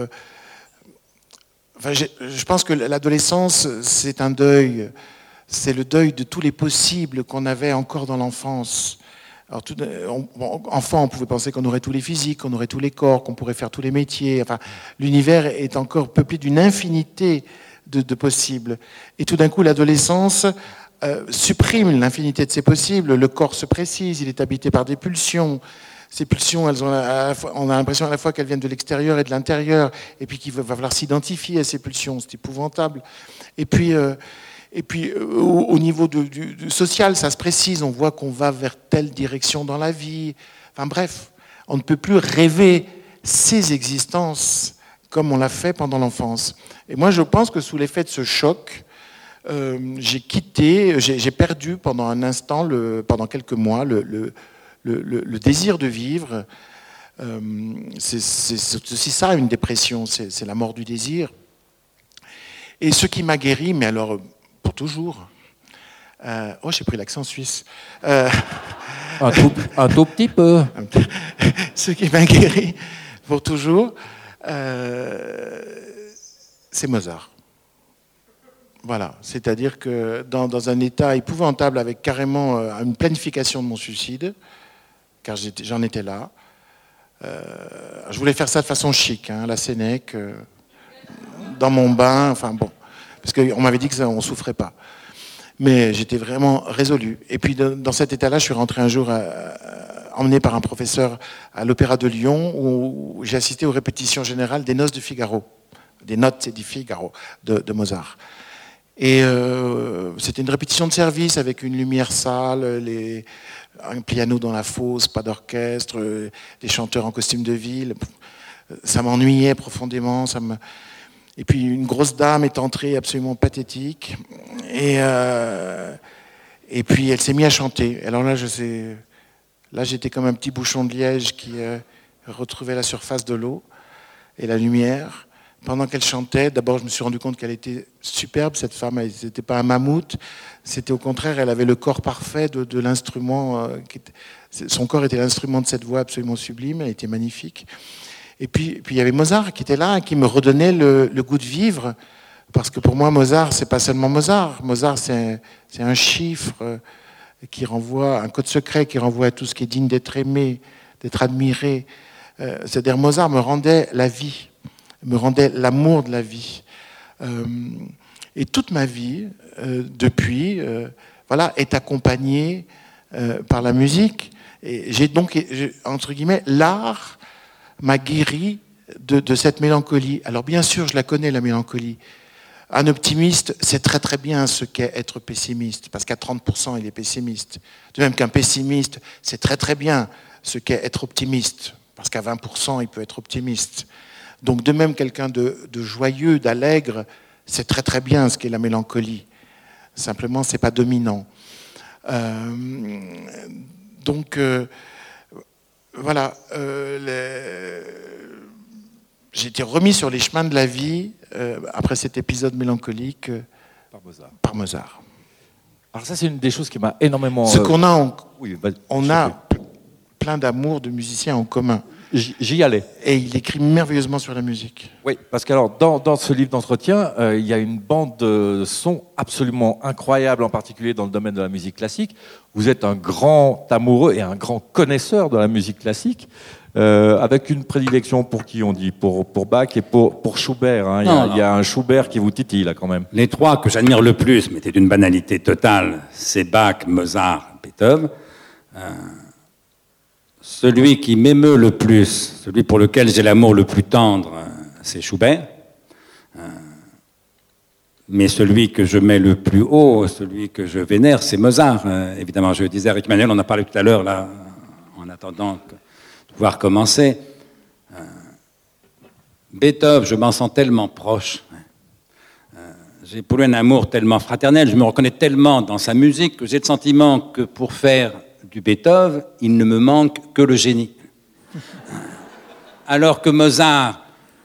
enfin, je pense que l'adolescence c'est un deuil. C'est le deuil de tous les possibles qu'on avait encore dans l'enfance. Alors, tout, on, on, enfant, on pouvait penser qu'on aurait tous les physiques, qu'on aurait tous les corps, qu'on pourrait faire tous les métiers. Enfin, l'univers est encore peuplé d'une infinité de, de possibles. Et tout d'un coup, l'adolescence euh, supprime l'infinité de ces possibles. Le corps se précise, il est habité par des pulsions. Ces pulsions, elles ont à la fois, on a l'impression à la fois qu'elles viennent de l'extérieur et de l'intérieur, et puis qu'il va falloir s'identifier à ces pulsions. C'est épouvantable. Et puis... Euh, Et puis, au, au niveau du, du, du social, ça se précise. On voit qu'on va vers telle direction dans la vie. Enfin bref, on ne peut plus rêver ces existences comme on l'a fait pendant l'enfance. Et moi, je pense que sous l'effet de ce choc, euh, j'ai quitté, j'ai, j'ai perdu pendant un instant, le, pendant quelques mois, le, le, le, le désir de vivre. Euh, c'est, c'est, c'est aussi ça, une dépression, c'est, c'est la mort du désir. Et ce qui m'a guéri, mais alors... pour toujours. Euh, oh, j'ai pris l'accent suisse. Euh, un, tout, un tout petit peu. Ce qui m'a guéri pour toujours, euh, c'est Mozart. Voilà, c'est-à-dire que dans, dans un état épouvantable, avec carrément euh, une planification de mon suicide, car j'étais, j'en étais là. Euh, je voulais faire ça de façon chic, hein, la Sénèque, euh, dans mon bain, enfin bon. Parce qu'on m'avait dit qu'on ne souffrait pas. Mais j'étais vraiment résolu. Et puis, dans cet état-là, je suis rentré un jour, à, à, emmené par un professeur à l'Opéra de Lyon, où j'ai assisté aux répétitions générales des Noces de Figaro, des Notes di Figaro de, de Mozart. Et euh, c'était une répétition de service avec une lumière sale, les, un piano dans la fosse, pas d'orchestre, des chanteurs en costume de ville. Ça m'ennuyait profondément, ça me... Et puis une grosse dame est entrée absolument pathétique. Et, euh, et puis elle s'est mise à chanter. Alors là, je sais, là j'étais comme un petit bouchon de liège qui euh, retrouvait la surface de l'eau et la lumière. Pendant qu'elle chantait, d'abord je me suis rendu compte qu'elle était superbe, cette femme. Elle n'était pas un mammouth. C'était au contraire, elle avait le corps parfait de, de l'instrument. Euh, qui était, son corps était l'instrument de cette voix absolument sublime. Elle était magnifique. Et puis, puis il y avait Mozart qui était là, qui me redonnait le, le goût de vivre. Parce que pour moi, Mozart, c'est pas seulement Mozart. Mozart, c'est, c'est un chiffre qui renvoie, un code secret qui renvoie à tout ce qui est digne d'être aimé, d'être admiré. Euh, c'est-à-dire, Mozart me rendait la vie, me rendait l'amour de la vie. Euh, et toute ma vie, euh, depuis, euh, voilà, est accompagnée euh, par la musique. Et j'ai donc, entre guillemets, l'art m'a guéri de, de cette mélancolie. Alors bien sûr, je la connais, la mélancolie. Un optimiste sait très très bien ce qu'est être pessimiste, parce qu'à trente pour cent, il est pessimiste. De même qu'un pessimiste sait très très bien ce qu'est être optimiste, parce qu'à vingt pour cent, il peut être optimiste. Donc de même, quelqu'un de, de joyeux, d'allègre, sait très très bien ce qu'est la mélancolie. Simplement, c'est pas dominant. Euh, donc, euh, voilà. Euh, les... J'ai été remis sur les chemins de la vie euh, après cet épisode mélancolique euh, Par Mozart. Par Mozart. Alors ça, c'est une des choses qui m'a énormément... Ce qu'on a, en... oui, bah, on a plein d'amour de musiciens en commun. J'y allais. Et il écrit merveilleusement sur la musique. Oui, parce que alors, dans, dans ce livre d'entretien, euh, il y a une bande de sons absolument incroyable, en particulier dans le domaine de la musique classique. Vous êtes un grand amoureux et un grand connaisseur de la musique classique, euh, avec une prédilection pour qui on dit, pour, pour Bach et pour, pour Schubert. Hein. Il, non, y a, il y a un Schubert qui vous titille là quand même. Les trois que j'admire le plus, mais c'est d'une banalité totale, c'est Bach, Mozart, Beethoven. Euh... Celui qui m'émeut le plus, celui pour lequel j'ai l'amour le plus tendre, c'est Schubert. Mais celui que je mets le plus haut, celui que je vénère, c'est Mozart. Évidemment, je disais à Eric Emmanuel, on en a parlé tout à l'heure, là, en attendant de pouvoir commencer. Beethoven, je m'en sens tellement proche. J'ai pour lui un amour tellement fraternel, je me reconnais tellement dans sa musique que j'ai le sentiment que pour faire du Beethoven, il ne me manque que le génie. Alors que Mozart,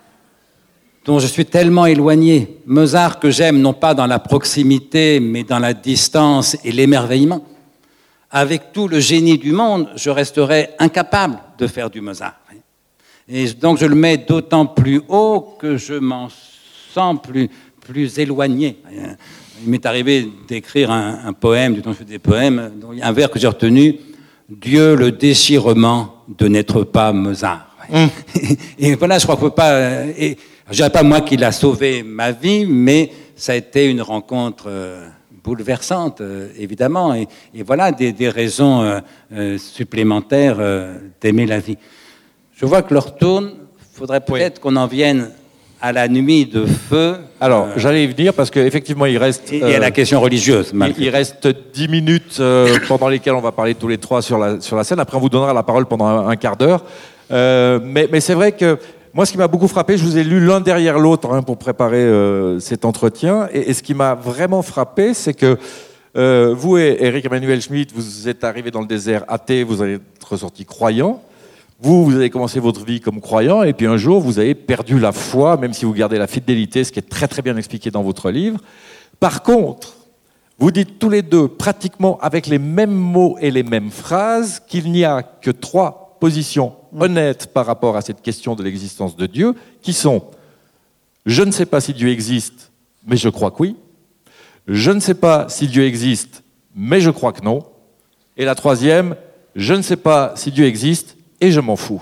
dont je suis tellement éloigné, Mozart que j'aime non pas dans la proximité, mais dans la distance et l'émerveillement, avec tout le génie du monde, je resterais incapable de faire du Mozart. Et donc je le mets d'autant plus haut que je m'en sens plus, plus éloigné. Il m'est arrivé d'écrire un, un poème, du temps que je fais des poèmes, dont il y a un vers que j'ai retenu, « Dieu, le déchirement de n'être pas Mozart mmh. ». Et voilà, je crois qu'on ne peut pas... Et, je ne dirais pas moi qu'il a sauvé ma vie, mais ça a été une rencontre euh, bouleversante, euh, évidemment. Et, et voilà des, des raisons euh, euh, supplémentaires euh, d'aimer la vie. Je vois que l'heure tourne. Il faudrait peut-être oui. qu'on en vienne à la nuit de feu. Alors, euh, j'allais y venir parce qu'effectivement, il reste... Et, euh, et à la question religieuse. Il, il reste dix minutes euh, pendant lesquelles on va parler tous les trois sur la, sur la scène. Après, on vous donnera la parole pendant un, un quart d'heure. Euh, mais, mais c'est vrai que moi, ce qui m'a beaucoup frappé, je vous ai lu l'un derrière l'autre hein, pour préparer euh, cet entretien. Et, et ce qui m'a vraiment frappé, c'est que euh, vous et Eric Emmanuel Schmitt, vous êtes arrivés dans le désert athée, vous êtes ressortis croyants. Vous, vous avez commencé votre vie comme croyant, et puis un jour, vous avez perdu la foi, même si vous gardez la fidélité, ce qui est très très bien expliqué dans votre livre. Par contre, vous dites tous les deux, pratiquement avec les mêmes mots et les mêmes phrases, qu'il n'y a que trois positions honnêtes par rapport à cette question de l'existence de Dieu, qui sont « Je ne sais pas si Dieu existe, mais je crois que oui. Je ne sais pas si Dieu existe, mais je crois que non. Et la troisième, je ne sais pas si Dieu existe, et je m'en fous. »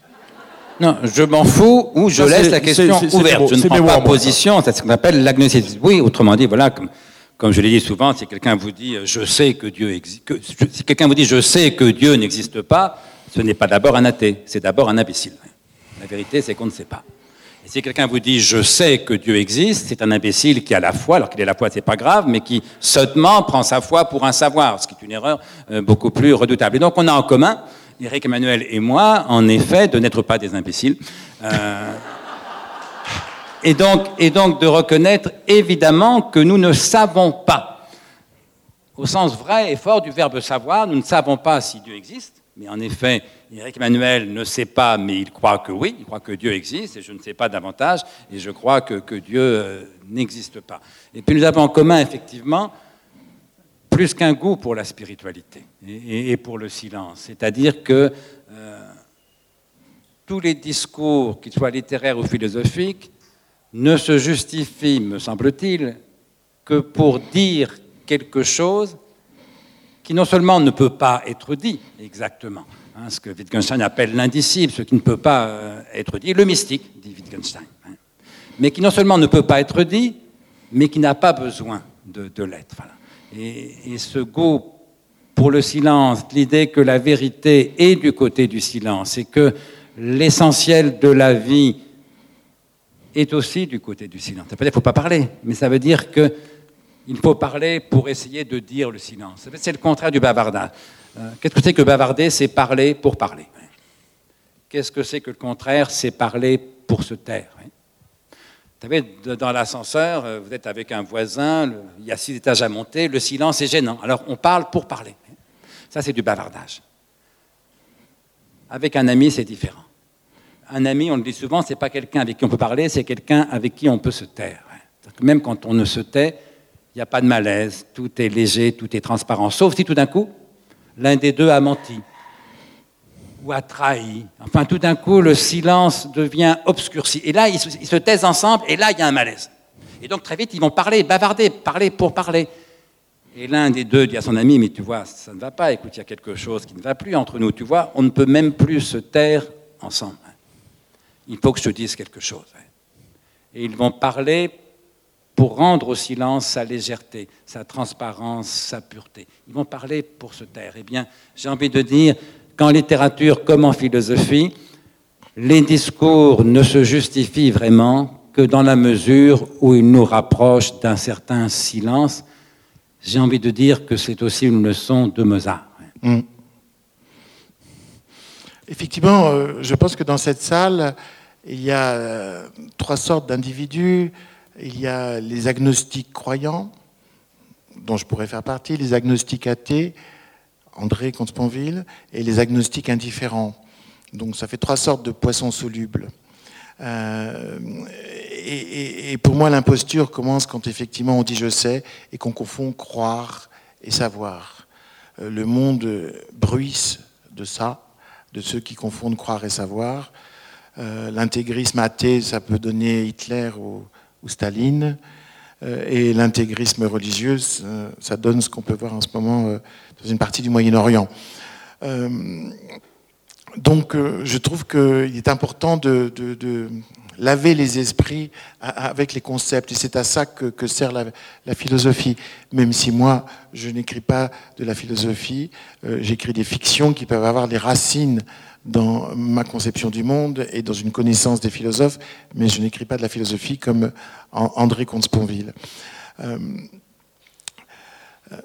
Non, je m'en fous ou je Ça, laisse la question c'est, c'est, ouverte. c'est je ne prends mots, pas moi, position, c'est ce qu'on appelle l'agnosticisme. Oui, autrement dit, voilà, comme, comme je l'ai dit souvent, si quelqu'un vous dit « je sais que Dieu existe », si quelqu'un vous dit « je sais que Dieu n'existe pas », ce n'est pas d'abord un athée, c'est d'abord un imbécile. La vérité, c'est qu'on ne sait pas. Et si quelqu'un vous dit « je sais que Dieu existe », c'est un imbécile qui a la foi, alors qu'il ait la foi, c'est pas grave, mais qui sottement prend sa foi pour un savoir, ce qui est une erreur euh, beaucoup plus redoutable. Et donc on a en commun, Eric Emmanuel et moi, en effet, de n'être pas des imbéciles. Euh, et, donc, et donc de reconnaître évidemment que nous ne savons pas. Au sens vrai et fort du verbe savoir, nous ne savons pas si Dieu existe. Mais en effet, Eric Emmanuel ne sait pas, mais il croit que oui, il croit que Dieu existe, et je ne sais pas davantage, et je crois que, que Dieu euh, n'existe pas. Et puis nous avons en commun, effectivement, plus qu'un goût pour la spiritualité et, et pour le silence. C'est-à-dire que euh, tous les discours, qu'ils soient littéraires ou philosophiques, ne se justifient, me semble-t-il, que pour dire quelque chose qui non seulement ne peut pas être dit exactement, hein, ce que Wittgenstein appelle l'indicible, ce qui ne peut pas euh, être dit, le mystique, dit Wittgenstein, hein, mais qui non seulement ne peut pas être dit, mais qui n'a pas besoin de, de l'être. Voilà. Et, et ce goût pour le silence, l'idée que la vérité est du côté du silence et que l'essentiel de la vie est aussi du côté du silence. Ça veut dire qu'il ne faut pas parler, mais ça veut dire qu'il faut parler pour essayer de dire le silence. C'est le contraire du bavardage. Euh, qu'est-ce que c'est que bavarder? C'est parler pour parler. Qu'est-ce que c'est que le contraire? C'est parler pour se taire. Vous savez, dans l'ascenseur, vous êtes avec un voisin, il y a six étages à monter, le silence est gênant. Alors on parle pour parler. Ça, c'est du bavardage. Avec un ami, c'est différent. Un ami, on le dit souvent, ce n'est pas quelqu'un avec qui on peut parler, c'est quelqu'un avec qui on peut se taire. Même quand on ne se tait, il n'y a pas de malaise, tout est léger, tout est transparent. Sauf si tout d'un coup, l'un des deux a menti ou a trahi. Enfin, tout d'un coup, le silence devient obscurci. Et là, ils se, ils se taisent ensemble, et là, il y a un malaise. Et donc, très vite, ils vont parler, bavarder, parler pour parler. Et l'un des deux dit à son ami, mais tu vois, ça ne va pas, écoute, il y a quelque chose qui ne va plus entre nous, tu vois, on ne peut même plus se taire ensemble. Il faut que je te dise quelque chose. Et ils vont parler pour rendre au silence sa légèreté, sa transparence, sa pureté. Ils vont parler pour se taire. Eh bien, j'ai envie de dire qu'en littérature comme en philosophie, les discours ne se justifient vraiment que dans la mesure où ils nous rapprochent d'un certain silence. J'ai envie de dire que c'est aussi une leçon de Mozart. Mmh. Effectivement, euh, je pense que dans cette salle, il y a euh, trois sortes d'individus. Il y a les agnostiques croyants, dont je pourrais faire partie, les agnostiques athées, André Comte-Sponville, et les agnostiques indifférents. Donc ça fait trois sortes de poissons solubles. Euh, et, et, et pour moi, l'imposture commence quand effectivement on dit « je sais » et qu'on confond croire et savoir. Euh, le monde bruisse de ça, de ceux qui confondent croire et savoir. Euh, l'intégrisme athée, ça peut donner Hitler ou, ou Staline. Euh, et l'intégrisme religieux, ça, ça donne ce qu'on peut voir en ce moment euh, dans une partie du Moyen-Orient. Euh, donc, euh, je trouve qu'il est important de, de, de laver les esprits avec les concepts. Et c'est à ça que, que sert la, la philosophie. Même si moi, je n'écris pas de la philosophie, euh, j'écris des fictions qui peuvent avoir des racines dans ma conception du monde et dans une connaissance des philosophes, mais je n'écris pas de la philosophie comme André Comte-Sponville. Euh, euh,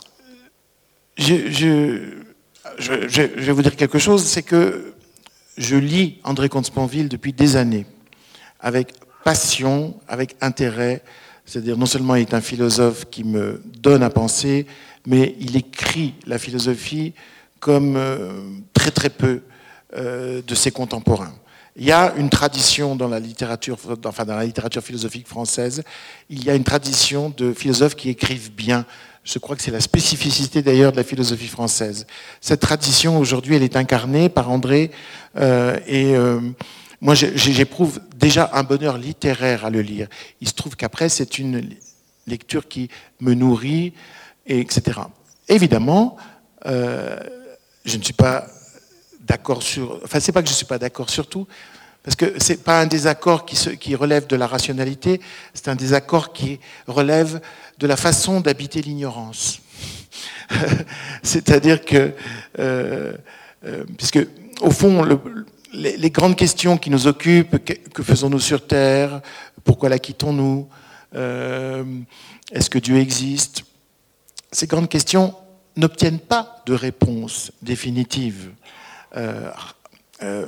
je, je, je, je vais vous dire quelque chose, c'est que je lis André Comte-Sponville depuis des années, avec passion, avec intérêt. C'est-à-dire, non seulement il est un philosophe qui me donne à penser, mais il écrit la philosophie comme euh, très très peu euh, de ses contemporains. Il y a une tradition dans la littérature, enfin dans la littérature philosophique française, il y a une tradition de philosophes qui écrivent bien. Je crois que c'est la spécificité d'ailleurs de la philosophie française. Cette tradition aujourd'hui, elle est incarnée par André euh, et euh, moi j'éprouve déjà un bonheur littéraire à le lire. Il se trouve qu'après c'est une lecture qui me nourrit, et etc. Évidemment, euh, je ne suis pas d'accord sur... Enfin, c'est pas que je ne suis pas d'accord sur tout, parce que ce n'est pas un désaccord qui, se, qui relève de la rationalité, c'est un désaccord qui relève de la façon d'habiter l'ignorance. C'est-à-dire que... Euh, euh, puisque, au fond, le, les, les grandes questions qui nous occupent, que, que faisons-nous sur Terre? Pourquoi la quittons-nous? euh, Est-ce que Dieu existe? Ces grandes questions n'obtiennent pas de réponse définitive. Euh, euh,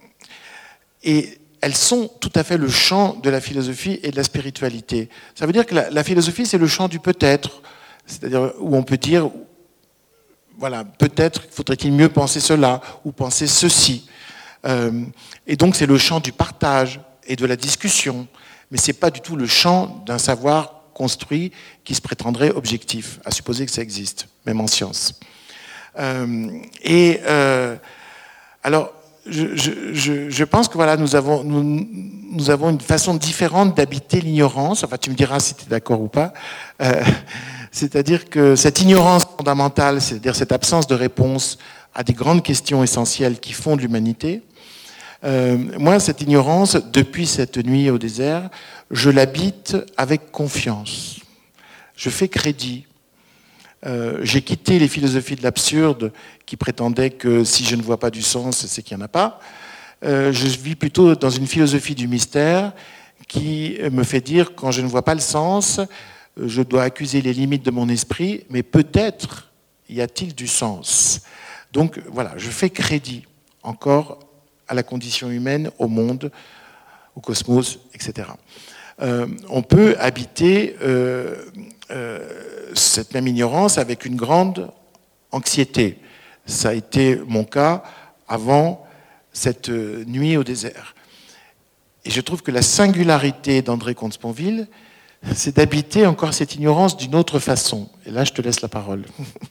et elles sont tout à fait le champ de la philosophie et de la spiritualité. Ça veut dire que la, la philosophie, c'est le champ du peut-être, c'est-à-dire où on peut dire, voilà, peut-être faudrait-il mieux penser cela ou penser ceci. Euh, et donc c'est le champ du partage et de la discussion, mais c'est pas du tout le champ d'un savoir construit qui se prétendrait objectif, à supposer que ça existe, même en science. Euh, et euh, alors, je, je, je, je pense que voilà, nous avons, nous, nous avons une façon différente d'habiter l'ignorance. Enfin, tu me diras si tu es d'accord ou pas. Euh, c'est-à-dire que cette ignorance fondamentale, c'est-à-dire cette absence de réponse à des grandes questions essentielles qui fondent l'humanité, euh, moi, cette ignorance, depuis cette nuit au désert, je l'habite avec confiance. Je fais crédit. Euh, j'ai quitté les philosophies de l'absurde qui prétendaient que si je ne vois pas du sens, c'est qu'il n'y en a pas. Euh, je vis plutôt dans une philosophie du mystère qui me fait dire, quand je ne vois pas le sens, je dois accuser les limites de mon esprit, mais peut-être y a-t-il du sens. Donc voilà, je fais crédit encore à la condition humaine, au monde, au cosmos, et cetera. Euh, on peut habiter euh, euh, cette même ignorance avec une grande anxiété. Ça a été mon cas avant cette nuit au désert. Et je trouve que la singularité d'André Comte-Sponville, c'est d'habiter encore cette ignorance d'une autre façon. Et là, je te laisse la parole.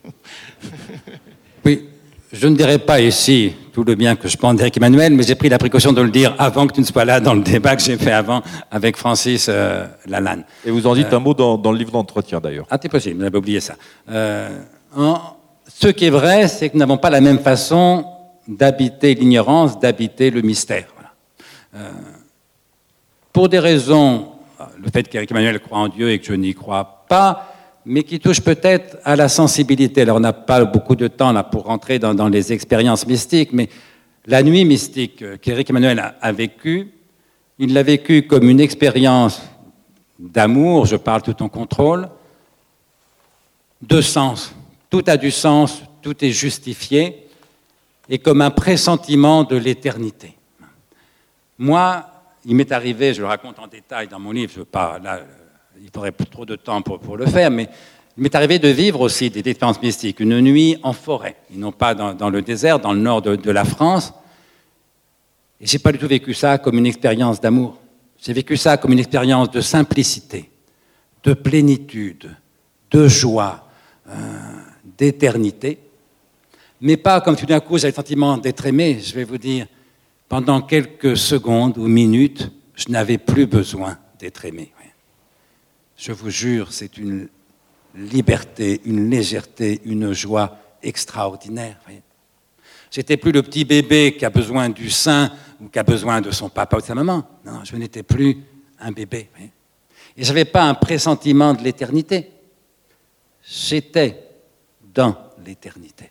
Oui, je ne dirai pas ici tout le bien que je pense d'Éric Emmanuel, mais j'ai pris la précaution de le dire avant que tu ne sois là dans le débat que j'ai fait avant avec Francis euh, Lalanne. Et vous en dites euh, un mot dans, dans le livre d'entretien, d'ailleurs. Ah, c'est possible, vous avez oublié ça. Euh, en, ce qui est vrai, c'est que nous n'avons pas la même façon d'habiter l'ignorance, d'habiter le mystère. Voilà. Euh, pour des raisons, le fait qu'Éric Emmanuel croit en Dieu et que je n'y crois pas, mais qui touche peut-être à la sensibilité. Alors on n'a pas beaucoup de temps là pour rentrer dans, dans les expériences mystiques, mais la nuit mystique qu'Éric Emmanuel a, a vécue, il l'a vécue comme une expérience d'amour, je parle tout en contrôle, de sens. Tout a du sens, tout est justifié, et comme un pressentiment de l'éternité. Moi, il m'est arrivé, je le raconte en détail dans mon livre, je veux pas, là, il faudrait plus trop de temps pour, pour le faire, mais il m'est arrivé de vivre aussi des expériences mystiques, une nuit en forêt, et non pas dans, dans le désert, dans le nord de, de la France. Et je n'ai pas du tout vécu ça comme une expérience d'amour. J'ai vécu ça comme une expérience de simplicité, de plénitude, de joie, euh, d'éternité, mais pas comme tout d'un coup j'ai le sentiment d'être aimé. Je vais vous dire, pendant quelques secondes ou minutes, je n'avais plus besoin d'être aimé. Je vous jure, c'est une liberté, une légèreté, une joie extraordinaire. J'étais plus le petit bébé qui a besoin du sein ou qui a besoin de son papa ou de sa maman. Non, je n'étais plus un bébé. Et je n'avais pas un pressentiment de l'éternité. J'étais dans l'éternité.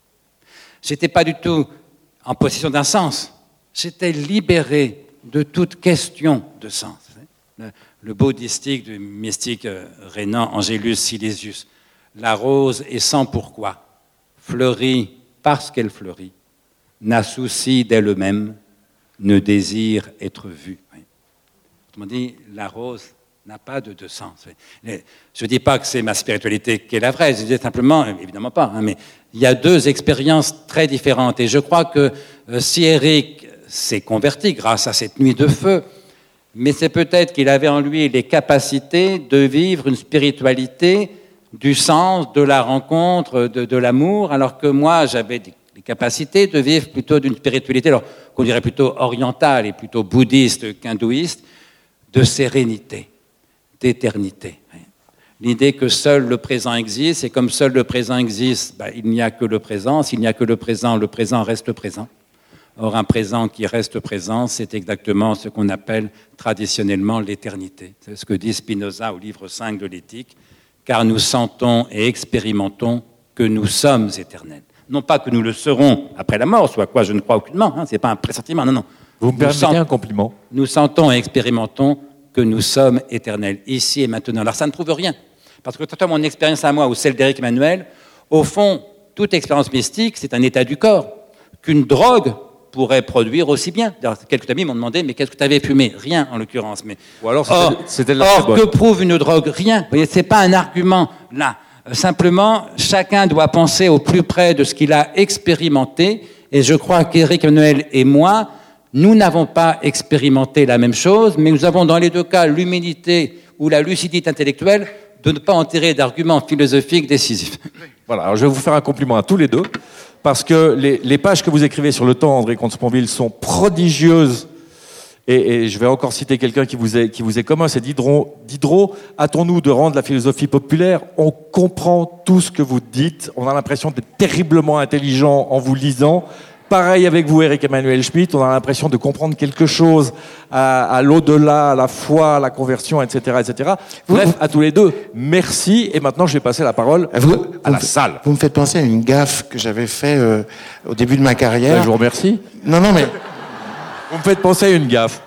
J'étais pas du tout en possession d'un sens. J'étais libéré de toute question de sens. Le, le beau distique du mystique rénan Angélus Silesius. La rose est sans pourquoi, fleurit parce qu'elle fleurit, n'a souci d'elle-même, ne désire être vue. Autrement dit, la rose n'a pas de, de sens. Je ne dis pas que c'est ma spiritualité qui est la vraie, je dis simplement, évidemment pas, hein, mais il y a deux expériences très différentes. Et je crois que euh, si Éric s'est converti grâce à cette nuit de feu, mais c'est peut-être qu'il avait en lui les capacités de vivre une spiritualité du sens, de la rencontre, de, de l'amour, alors que moi, j'avais les capacités de vivre plutôt d'une spiritualité, alors qu'on dirait plutôt orientale et plutôt bouddhiste qu'hindouiste, de sérénité, d'éternité. L'idée que seul le présent existe, et comme seul le présent existe, ben, il n'y a que le présent. S'il n'y a que le présent, le présent reste présent. Or, un présent qui reste présent, c'est exactement ce qu'on appelle traditionnellement l'éternité. C'est ce que dit Spinoza au livre cinq de l'Éthique, car nous sentons et expérimentons que nous sommes éternels. Non pas que nous le serons après la mort, soit à quoi je ne crois aucunement, hein, ce n'est pas un pressentiment, non, non. Vous me permettez un compliment? Nous sentons et expérimentons que nous sommes éternels, ici et maintenant. Alors ça ne prouve rien, parce que tant mon expérience à moi ou celle d'Éric Emmanuel, au fond, toute expérience mystique, c'est un état du corps, qu'une drogue pourrait produire aussi bien. Alors, quelques amis m'ont demandé, mais qu'est-ce que tu avais fumé? Rien, en l'occurrence. Mais... Ou alors, or, c'était la or que prouve une drogue? Rien. Vous voyez, ce n'est pas un argument, là. Simplement, chacun doit penser au plus près de ce qu'il a expérimenté, et je crois qu'Éric Emmanuel et moi, nous n'avons pas expérimenté la même chose, mais nous avons dans les deux cas l'humilité ou la lucidité intellectuelle de ne pas en tirer d'arguments philosophiques décisifs. Voilà, alors je vais vous faire un compliment à tous les deux, parce que les, les pages que vous écrivez sur le temps, André Comte-Sponville, sont prodigieuses. Et, et je vais encore citer quelqu'un qui vous est, qui vous est commun, c'est Diderot. Diderot, hâtons-nous de rendre la philosophie populaire. On comprend tout ce que vous dites. On a l'impression d'être terriblement intelligent en vous lisant. Pareil avec vous, Éric Emmanuel Schmitt, on a l'impression de comprendre quelque chose à, à l'au-delà, à la foi, à la conversion, et cetera, et cetera. Bref, à tous les deux, merci. Et maintenant, je vais passer la parole vous, à la salle. Vous me faites penser à une gaffe que j'avais fait euh, au début de ma carrière. Ben, je vous remercie. Non, non, mais... Vous me faites penser à une gaffe.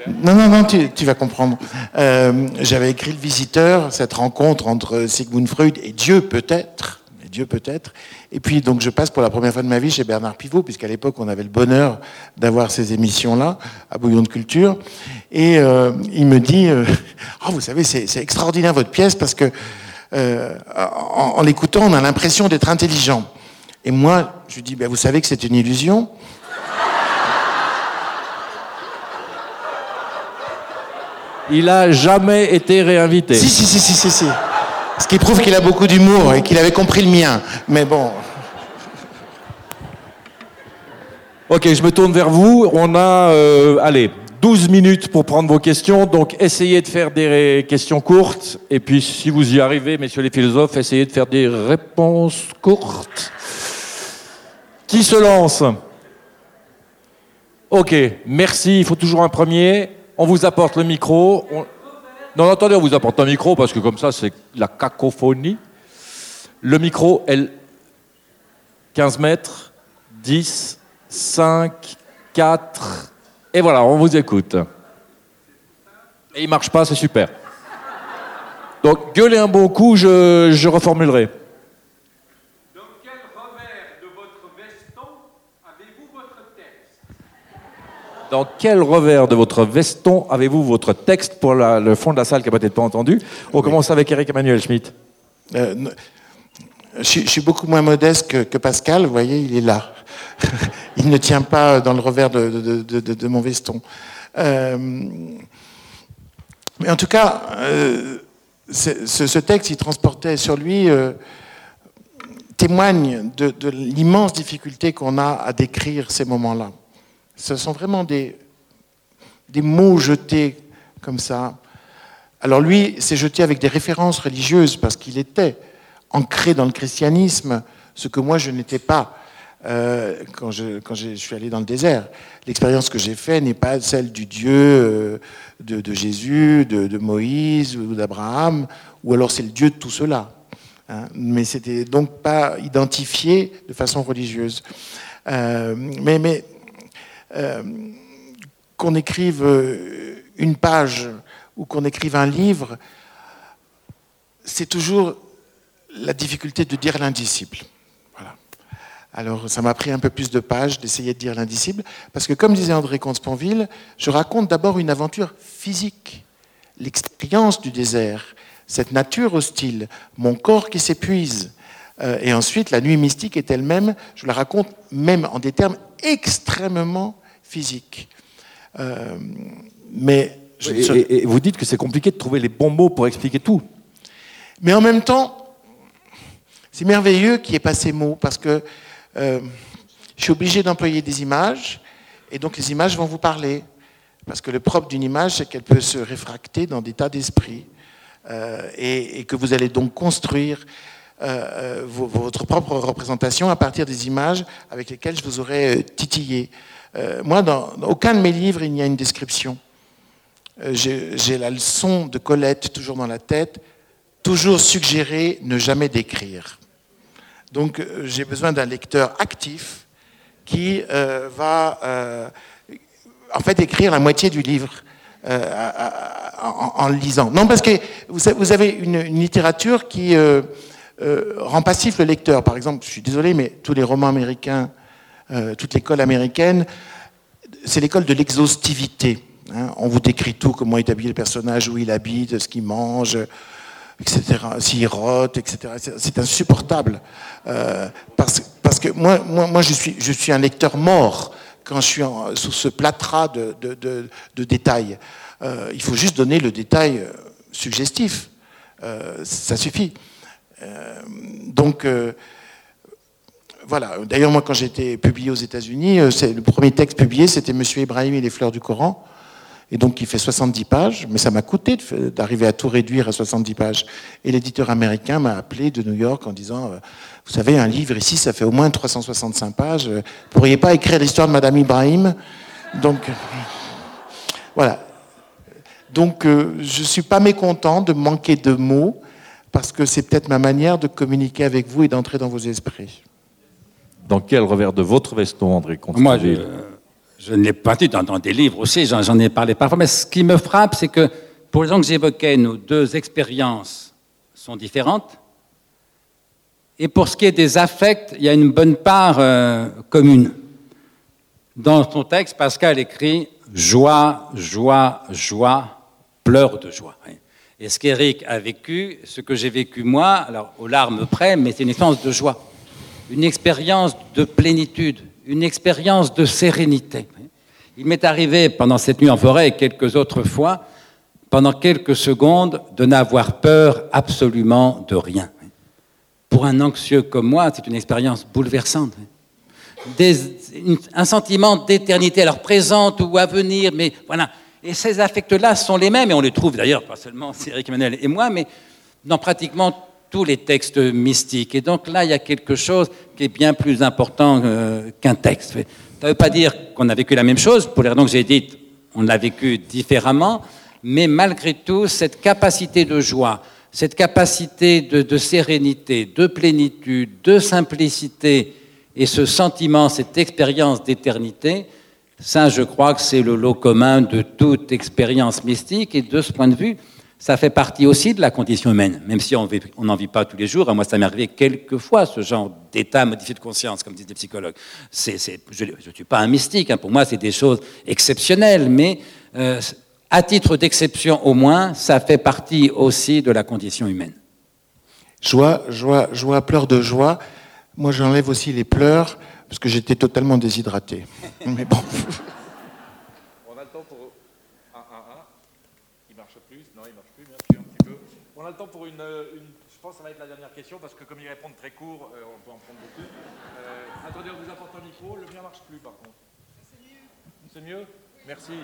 Non, non, non, tu, tu vas comprendre. Euh, j'avais écrit Le Visiteur, cette rencontre entre Sigmund Freud et Dieu peut-être, et Dieu peut-être. Et puis donc je passe pour la première fois de ma vie chez Bernard Pivot, puisqu'à l'époque on avait le bonheur d'avoir ces émissions-là à Bouillon de Culture. Et euh, il me dit, euh, oh, vous savez, c'est, c'est extraordinaire votre pièce parce que euh, en, en l'écoutant, on a l'impression d'être intelligent. Et moi, je lui dis, ben, vous savez que c'est une illusion. Il a jamais été réinvité. Si, si, si, si, si, si. Ce qui prouve qu'il a beaucoup d'humour et qu'il avait compris le mien. Mais bon. Ok, je me tourne vers vous. On a, euh, allez, douze minutes pour prendre vos questions. Donc, essayez de faire des questions courtes. Et puis, si vous y arrivez, messieurs les philosophes, essayez de faire des réponses courtes. Qui se lance? Ok, merci. Il faut toujours un premier. On vous apporte le micro. On... Non, attendez, on vous apporte un micro parce que comme ça, c'est la cacophonie. Le micro, elle... quinze mètres, dix, cinq, quatre... Et voilà, on vous écoute. Et il marche pas, c'est super. Donc, gueulez un bon coup, je, je reformulerai. Dans quel revers de votre veston avez-vous votre texte pour la, le fond de la salle qui n'a peut-être pas entendu? On oui. commence avec Eric Emmanuel Schmitt. Euh, je, je suis beaucoup moins modeste que, que Pascal, vous voyez, il est là. Il ne tient pas dans le revers de, de, de, de, de mon veston. Euh, mais en tout cas, euh, ce, ce texte, il transportait sur lui, euh, témoigne de, de l'immense difficulté qu'on a à décrire ces moments-là. Ce sont vraiment des, des mots jetés comme ça. Alors lui, s'est jeté avec des références religieuses parce qu'il était ancré dans le christianisme, ce que moi je n'étais pas euh, quand, je, quand je suis allé dans le désert. L'expérience que j'ai faite n'est pas celle du Dieu euh, de, de Jésus, de, de Moïse ou d'Abraham, ou alors c'est le Dieu de tout cela. Hein. Mais c'était donc pas identifié de façon religieuse. Euh, mais... mais Euh, qu'on écrive une page ou qu'on écrive un livre, c'est toujours la difficulté de dire l'indicible. Voilà. Alors, ça m'a pris un peu plus de pages d'essayer de dire l'indicible, parce que, comme disait André Comte-Sponville, je raconte d'abord une aventure physique, l'expérience du désert, cette nature hostile, mon corps qui s'épuise. Euh, et ensuite, la nuit mystique est elle-même, je la raconte même en des termes extrêmement physiques. Euh, mais je et, et, et vous dites que c'est compliqué de trouver les bons mots pour expliquer tout. Mais en même temps, c'est merveilleux qu'il n'y ait pas ces mots, parce que euh, je suis obligé d'employer des images, et donc les images vont vous parler. Parce que le propre d'une image, c'est qu'elle peut se réfracter dans des tas d'esprits, euh, et, et que vous allez donc construire Euh, votre propre représentation à partir des images avec lesquelles je vous aurais titillé. Euh, moi, dans, dans aucun de mes livres, il n'y a une description. Euh, j'ai, j'ai la leçon de Colette toujours dans la tête, toujours suggérer, ne jamais décrire. Donc, euh, j'ai besoin d'un lecteur actif qui euh, va, euh, en fait, écrire la moitié du livre euh, en, en le lisant. Non, parce que vous avez une, une littérature qui euh, Euh, rend passif le lecteur. Par exemple, je suis désolé, mais tous les romans américains, euh, toute l'école américaine, c'est l'école de l'exhaustivité. Hein. On vous décrit tout, comment est habillé le personnage, où il habite, ce qu'il mange, et cetera, s'il rote, et cetera. C'est insupportable. Euh, parce, parce que moi, moi, moi je, suis, je suis un lecteur mort quand je suis en, sous ce plâtras de, de, de, de détails. Euh, il faut juste donner le détail suggestif. Euh, ça suffit. Euh, donc, euh, voilà. D'ailleurs, moi, quand j'ai été publié aux États-Unis, euh, c'est, le premier texte publié, c'était Monsieur Ibrahim et les fleurs du Coran. Et donc, il fait soixante-dix pages. Mais ça m'a coûté de, d'arriver à tout réduire à soixante-dix pages. Et l'éditeur américain m'a appelé de New York en disant euh, vous savez, un livre ici, ça fait au moins trois cent soixante-cinq pages. Vous ne pourriez pas écrire l'histoire de Madame Ibrahim? Donc, euh, voilà. Donc, euh, je ne suis pas mécontent de manquer de mots, parce que c'est peut-être ma manière de communiquer avec vous et d'entrer dans vos esprits. Dans quel revers de votre veston, André Comte-Sponville? Moi, je, je ne l'ai pas dit dans, dans des livres aussi, j'en, j'en ai parlé parfois, mais ce qui me frappe, c'est que pour les raisons que j'évoquais, nos deux expériences sont différentes. Et pour ce qui est des affects, il y a une bonne part euh, commune. Dans son texte, Pascal écrit « joie, joie, joie, pleurs de joie ». Et ce qu'Éric a vécu, ce que j'ai vécu moi, alors aux larmes près, mais c'est une expérience de joie, une expérience de plénitude, une expérience de sérénité. Il m'est arrivé pendant cette nuit en forêt et quelques autres fois, pendant quelques secondes, de n'avoir peur absolument de rien. Pour un anxieux comme moi, c'est une expérience bouleversante. Des, un sentiment d'éternité, alors présente ou à venir, mais voilà. Et ces affects-là sont les mêmes, et on les trouve d'ailleurs, pas seulement Éric Emmanuel et moi, mais dans pratiquement tous les textes mystiques. Et donc là, il y a quelque chose qui est bien plus important euh, qu'un texte. Ça ne veut pas dire qu'on a vécu la même chose, pour les raisons que j'ai dites, on l'a vécu différemment, mais malgré tout, cette capacité de joie, cette capacité de, de sérénité, de plénitude, de simplicité, et ce sentiment, cette expérience d'éternité, ça, je crois que c'est le lot commun de toute expérience mystique, et de ce point de vue, ça fait partie aussi de la condition humaine, même si on n'en vit pas tous les jours. Moi, ça m'est arrivé quelques fois, ce genre d'état modifié de conscience, comme disent les psychologues. C'est, c'est, je ne suis pas un mystique, hein. Pour moi, c'est des choses exceptionnelles, mais euh, à titre d'exception au moins, ça fait partie aussi de la condition humaine. Joie, joie, joie, pleurs de joie. Moi, j'enlève aussi les pleurs, parce que j'étais totalement déshydraté. Mais bon. On a le temps pour un, un, un. Il marche plus. Non, il marche plus, bien sûr, un petit peu. On a le temps pour une, une... Je pense que ça va être la dernière question, parce que comme ils répondent très court, euh, on peut en prendre beaucoup. Euh, attendez, on vous apporte un micro. Le mien marche plus, par contre. C'est mieux. C'est mieux ? Merci.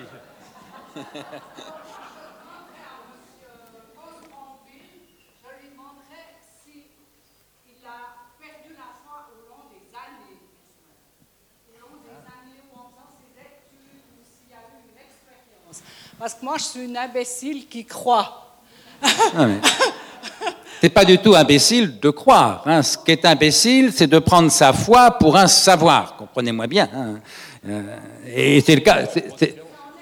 Parce que moi, je suis une imbécile qui croit. Ah, mais... C'est pas du tout imbécile de croire. Hein. Ce qui est imbécile, c'est de prendre sa foi pour un savoir. Comprenez-moi bien. Hein. Euh, et c'est le cas. C'est, c'est...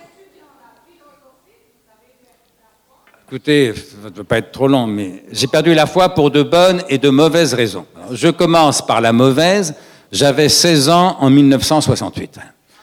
Écoutez, ça ne veut pas être trop long, mais j'ai perdu la foi pour de bonnes et de mauvaises raisons. Alors, je commence par la mauvaise. J'avais seize ans en mille neuf cent soixante-huit.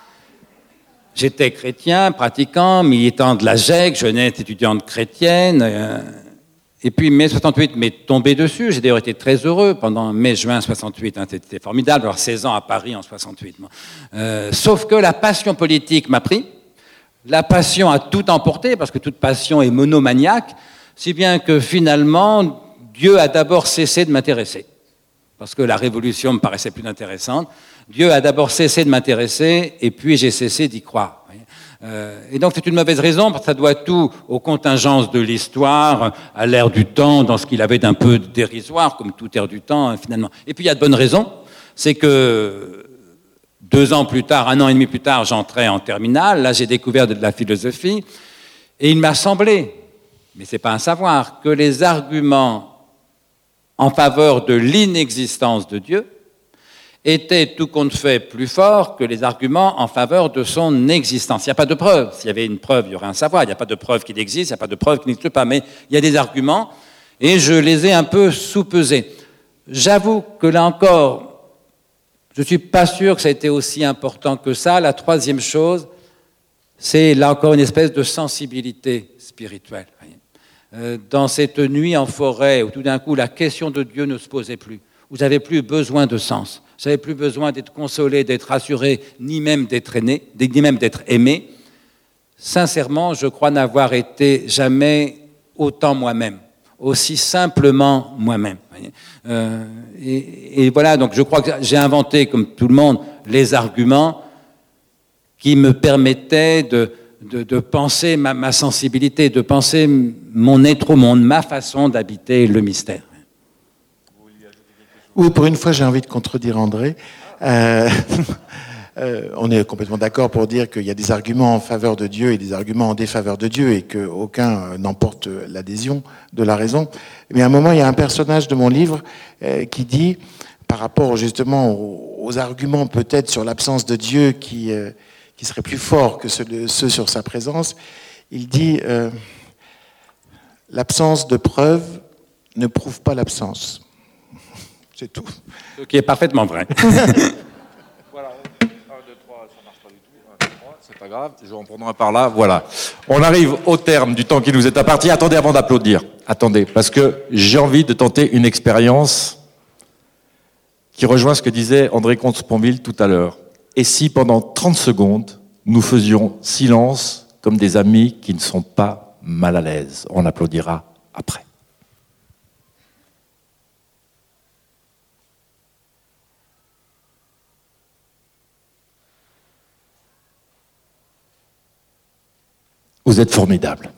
J'étais chrétien, pratiquant, militant de la G E C, jeunesse étudiante chrétienne. Euh, et puis mai soixante-huit m'est tombé dessus. J'ai d'ailleurs été très heureux pendant mai-juin soixante-huit. Hein, c'était formidable, avoir seize ans à Paris en soixante-huit. Euh, sauf que la passion politique m'a pris. La passion a tout emporté, parce que toute passion est monomaniaque, si bien que finalement, Dieu a d'abord cessé de m'intéresser. Parce que la révolution me paraissait plus intéressante. Dieu a d'abord cessé de m'intéresser, et puis j'ai cessé d'y croire. Euh, et donc c'est une mauvaise raison, parce que ça doit tout aux contingences de l'histoire, à l'ère du temps, dans ce qu'il avait d'un peu dérisoire, comme tout air du temps, hein, finalement. Et puis il y a de bonnes raisons, c'est que deux ans plus tard, un an et demi plus tard, j'entrais en terminale, là j'ai découvert de la philosophie, et il m'a semblé, mais c'est pas un savoir, que les arguments en faveur de l'inexistence de Dieu était tout compte fait plus fort que les arguments en faveur de son existence. Il n'y a pas de preuve. S'il y avait une preuve, il y aurait un savoir. Il n'y a pas de preuve qu'il existe, il n'y a pas de preuve qu'il n'existe pas. Mais il y a des arguments, et je les ai un peu sous-pesés. J'avoue que là encore, je ne suis pas sûr que ça a été aussi important que ça. La troisième chose, c'est là encore une espèce de sensibilité spirituelle. Dans cette nuit en forêt, où tout d'un coup la question de Dieu ne se posait plus, vous n'avez plus besoin de sens. Vous n'avez plus besoin d'être consolé, d'être rassuré, ni même d'être aimé, ni même d'être aimé. Sincèrement, je crois n'avoir été jamais autant moi-même, aussi simplement moi-même. Euh, et, et voilà, donc je crois que j'ai inventé, comme tout le monde, les arguments qui me permettaient de, de, de penser ma, ma sensibilité, de penser mon être au monde, ma façon d'habiter le mystère. Oui, pour une fois, j'ai envie de contredire André. Euh, euh, on est complètement d'accord pour dire qu'il y a des arguments en faveur de Dieu et des arguments en défaveur de Dieu, et qu'aucun n'emporte l'adhésion de la raison. Mais à un moment, il y a un personnage de mon livre euh, qui dit, par rapport justement aux, aux arguments peut-être sur l'absence de Dieu qui, euh, qui seraient plus forts que ceux, de, ceux sur sa présence. Il dit euh, « L'absence de preuves ne prouve pas l'absence. » C'est tout. Ce qui est parfaitement vrai. Voilà, un, deux, trois, ça marche pas du tout. un, deux, trois, c'est pas grave, je en prendrai un par là. Voilà. On arrive au terme du temps qui nous est imparti. Attendez avant d'applaudir. Attendez, parce que j'ai envie de tenter une expérience qui rejoint ce que disait André Comte-Sponville tout à l'heure. Et si pendant trente secondes, nous faisions silence comme des amis qui ne sont pas mal à l'aise? On applaudira après. Vous êtes formidables.